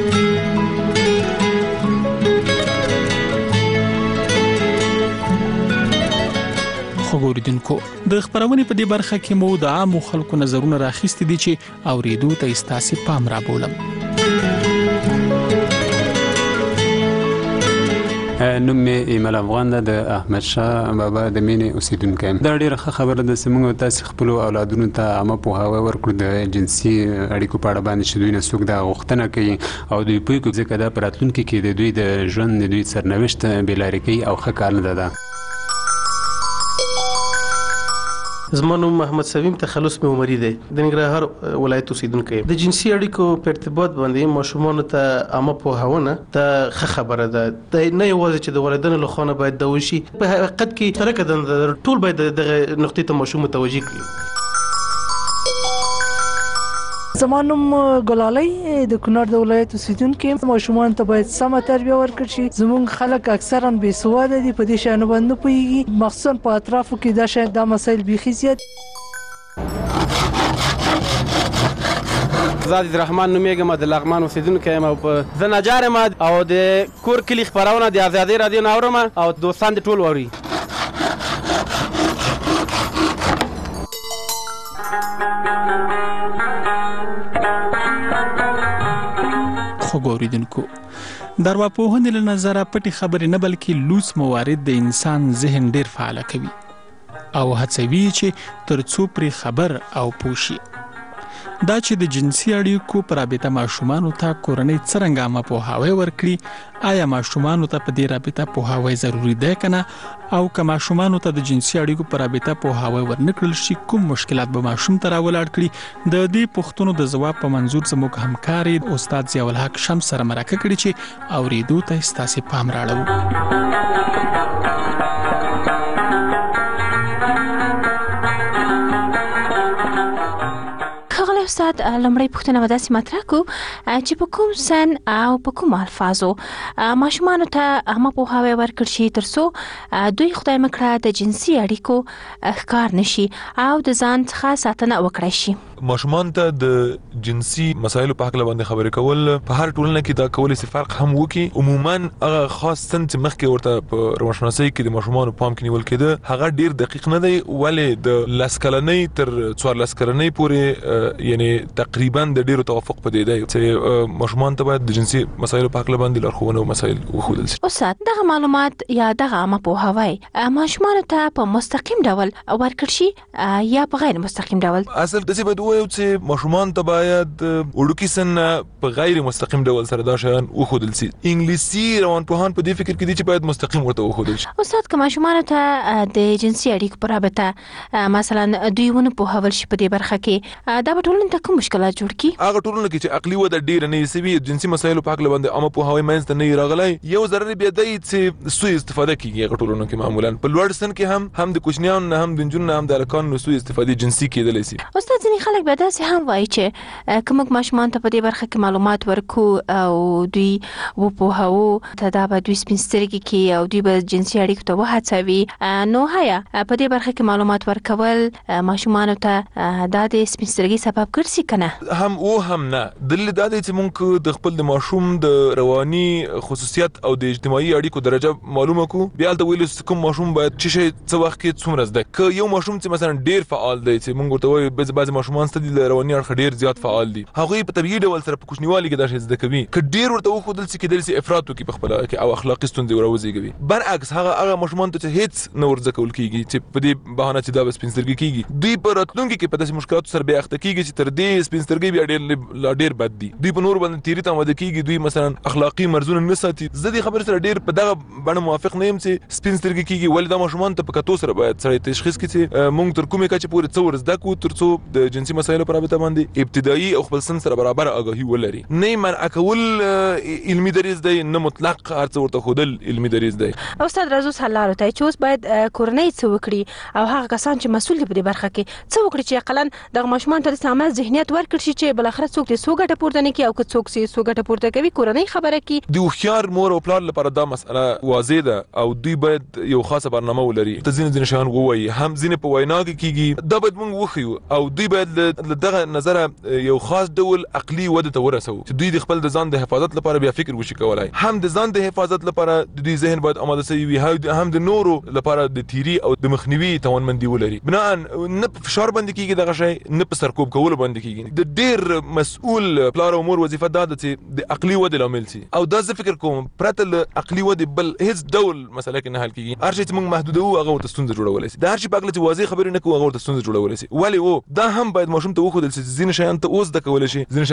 خبردونکو د خبرونې په دې برخه کې مو د عامو خلکو نظرونه راخېستي دي چې اوریدو ته ستاسو پام را بولم. نوم مې ایمل افغان ده، د احمد شاه بابا د مینې اوسیدونکی یم. دا ډیره ښه خبره ده چې موږ تاسو خپل اولادونو ته عامه پوهاوی ورکړو د جنسي اړیکو په اړه باندې چې دوی نه څوک دا غوښتنه کوي او دوی پوه کوي ځکه دا په راتلونکي کې د دوی د ژوند د دوی سرنوشت بېلارې کوي او ښه کار نه ده. زما نوم محمد سویم تخلص مې عمري دی، د ننګرهار ولایت اوسیدونکی یم. د جنسي اړیکو په ارتباط باندې ماشومانو ته عامه پوهاونه ته ښه خبره ده. نه یوازې چې د والدینو له خوا باید دا وشي، په حقیقت کې ترکه د ټول باید دغه نقطې ته ماشوم متوجه کړي. زما نوم ګلالۍ د کونړ د ولایت اوسیدونکی یم. ماشومان ته باید سمه تربیه ورکړل شي. زموږ خلک اکثرا بې سواده دي، په دې شیانو باندې نه پوهېږي، مخصوصا په اطرافو کې دا مسایل بیخي زیات. زه عزیزرحمن نومیږم، د لغمان اوسیدونکی یم او زه نجار یم او د کور کلي خپرونه د ازادۍ رادیو نه اورم او دوستان دې ټول اوري. خبردونکو د ارواپوهنې له نظره پټې خبرې نه بلکې لوڅ موارد د انسان ذهن ډیر فعال کوي او هڅوي چې ترڅو پرې خبر او پوه شي. دا چې د جنسي اړیکو په رابطه ماشومانو ته کورنۍ څرنګه عامه پوهاوی ورکړي، آیا ماشومانو ته په دې رابطه پوهاوی ضروري دی که نه، او که ماشومانو ته د جنسي اړیکو په رابطه پوهاوی ورنکړل شي کوم مشکلات به ماشوم ته راولاړ کړي. د دې پوښتنو د ځواب په منظور زموږ همکار استاد ضیاء الحق شمس سره مرکه کړې چې اوریدو ته ستاسو پام راړو. استاد لمړی پوښتنه به داسې مطرح کړو چې په کوم سن او په کوم الفاظو ماشومانو ته عامه پوهاوی ورکړل شي ترڅو دوی خدای مکړه د جنسي اړیکو ښکار نشي او د ځان څخه ساتنه وکړای شي. ماشومان ته د جنسي مسایلو په حق باندې خبرې کول په هر ټولنه کې دا کولای شي فرق هم وکړي. عموما هغه خاص سن چې مخکې ورته په روانشناسۍ کې د ماشومانو پام کې نیول کېده هغه ډیر دقیق نه دی، ولې د لسکلنۍ تر 14 کلنۍ پورې یعنی تقریبا د ډیرو توافق په دی دی چې ماشومان ته باید د جنسي مسایلو په حق باندې لارښوونه او مسایل وښودل شي. استاد دغه معلومات یا دغه عامه پوهاوی ماشومان ته په مستقیم ډول ورکړل شي یا په غیر مستقیم ډول؟ اصل د څه بده وایو چې ماشومان ته باید وړوکی سن په غیر مستقیم ډول سره دا شیان وښودل شي. انګلیسي روانپوهان په دې فکر کې دي چې باید مستقیم ورته وښودل شي. استاد که ماشومان ته د جنسي اړیکو په رابطه مثلا دوی ونه پوهول شي په دې برخه کې دا به ټولنې ته کوم مشکلات جوړ کی؟ هغه ټولنه کې چې عقلي وده ډیر نه سوي جنسي مسایلو په حق باندې عامه په هوای منځ ته نه راغلی یو ضرر بیا دی چې سوء استفاده کیږي هغه ټولنه کې معمولا په لوړ سن کې هم د کوچنیانو نه هم د نجونو نه هم د الکانو سوء استفاده جنسي کېدلی شي. استاد ځینې خلک به داسې هم وایي چې که موږ ماشومان ته په دې برخه کې معلومات ورکو او دوی وپوهوو ته دا به دوی سپین سترګې کړي او دوی به جنسي اړیکو ته وهڅوي نو هیا په دې برخه کې معلومات ورکول ماشومانو ته دا د سپین سترګۍ سبب ګرځي که نه؟ هم او هم نه. دلیل دا دی چې موږ د خپل د ماشوم د رواني خصوصیت او د اجتماعي اړیکو درجه معلومه کو بیا د ویلو کوم ماشوم باید چې شي څه وخت کې څومره زده که یو ماشوم چې مثلا ډیر فعال دی چې موږ ورته وایو بعضې ماشومان ستدي د رواني اړخ ډیر زیات فعال دي هغوی په طبیعي ډول سره په کوچنیوالي کې دا شی زده کوي که ډیر ورته وښودل شي کېدلی شي افراط وکړي په خپله کې او اخلاقي ستونزې وروزېږوي. برعکس هغه ماشومان ته چې هیڅ نه ور زده کول کېږي چې په دې بهانه چې دا به سپین سترګي کېږي دوی په راتلونکي کې په داسې مشکلاتو سره بیا اخته کېږي چې تر دې سپین سترګۍ بیا ډیر بد دي دوی په نور باندې تیري ته آماده کېږي دوی مثلا اخلاقي مرزونه نه ساتي. زه دې خبرې سره ډیر په دغه بڼه موافق نه یم چې سپین سترګي کېږي ولې دا ماشومان ته په کتو سره باید سړی تشخیص کړي چې موږ تر کومې کچې پورې څه ور زده کړو تر څو د جنسي مسایلو په رابطه باندې ابتدایي او خپل سن سره برابر آګاهي ولري. نه منع کول علمي دریځ دی نه مطلق هر څه ورته ښودل علمي دریځ دی. استاد راز اوس حل لارو ته چې اوس باید کورنۍ څه وکړي او هغه کسان چې مسؤل دي په دې برخه کې څه وکړي چې اقلا دغه ماشومان ته د سمه ذهنیت ورکړي شي چې بل اخر څوک دې سو ګټه پورته نه کوي او که څوک سي سو ګټه پورته کوي کورنۍ خبره کوي. د هوښیار مور او پلار لپاره دا مسأله واضح ده او دوی باید یو خاصه برنامه ولري ته ځینې شیان ووایي هم ځینې په وینا کې کېږي دا باید موږ وښیو او دوی باید له دغه نظره یو خاص ډول عقلي وده ته ورسوو چې دوی د خپل د ځان د حفاظت لپاره بیا فکر وشي کولای هم د ځان د حفاظت لپاره د دوی ذهن باید آماده شوی وي هم د نورو لپاره د تیری او د مخنیوي توانمندي ولري. بناء نه په فشار باندې کېږي دغه شی نه په سرکوب کولو باندې کېږي. د ډېر مسؤل پلار او مور وظیفه دا ده چې د عقلي ودې لامل شي او دا زه فکر کوم پرته له عقلي ودې بل هیڅ ډول مسله کې نه حل کېږي. هر شی چې موږ محدودوو هغه ورته ستونزه جوړولی شي د هر شي په هکله چې واضح خبرې نه کوو هغه ورته ستونزه جوړولی شي. ولې دا هم باید ماشوم ته وښودل شي چې ځینې شیان ته اوس زده کولی شي ځینې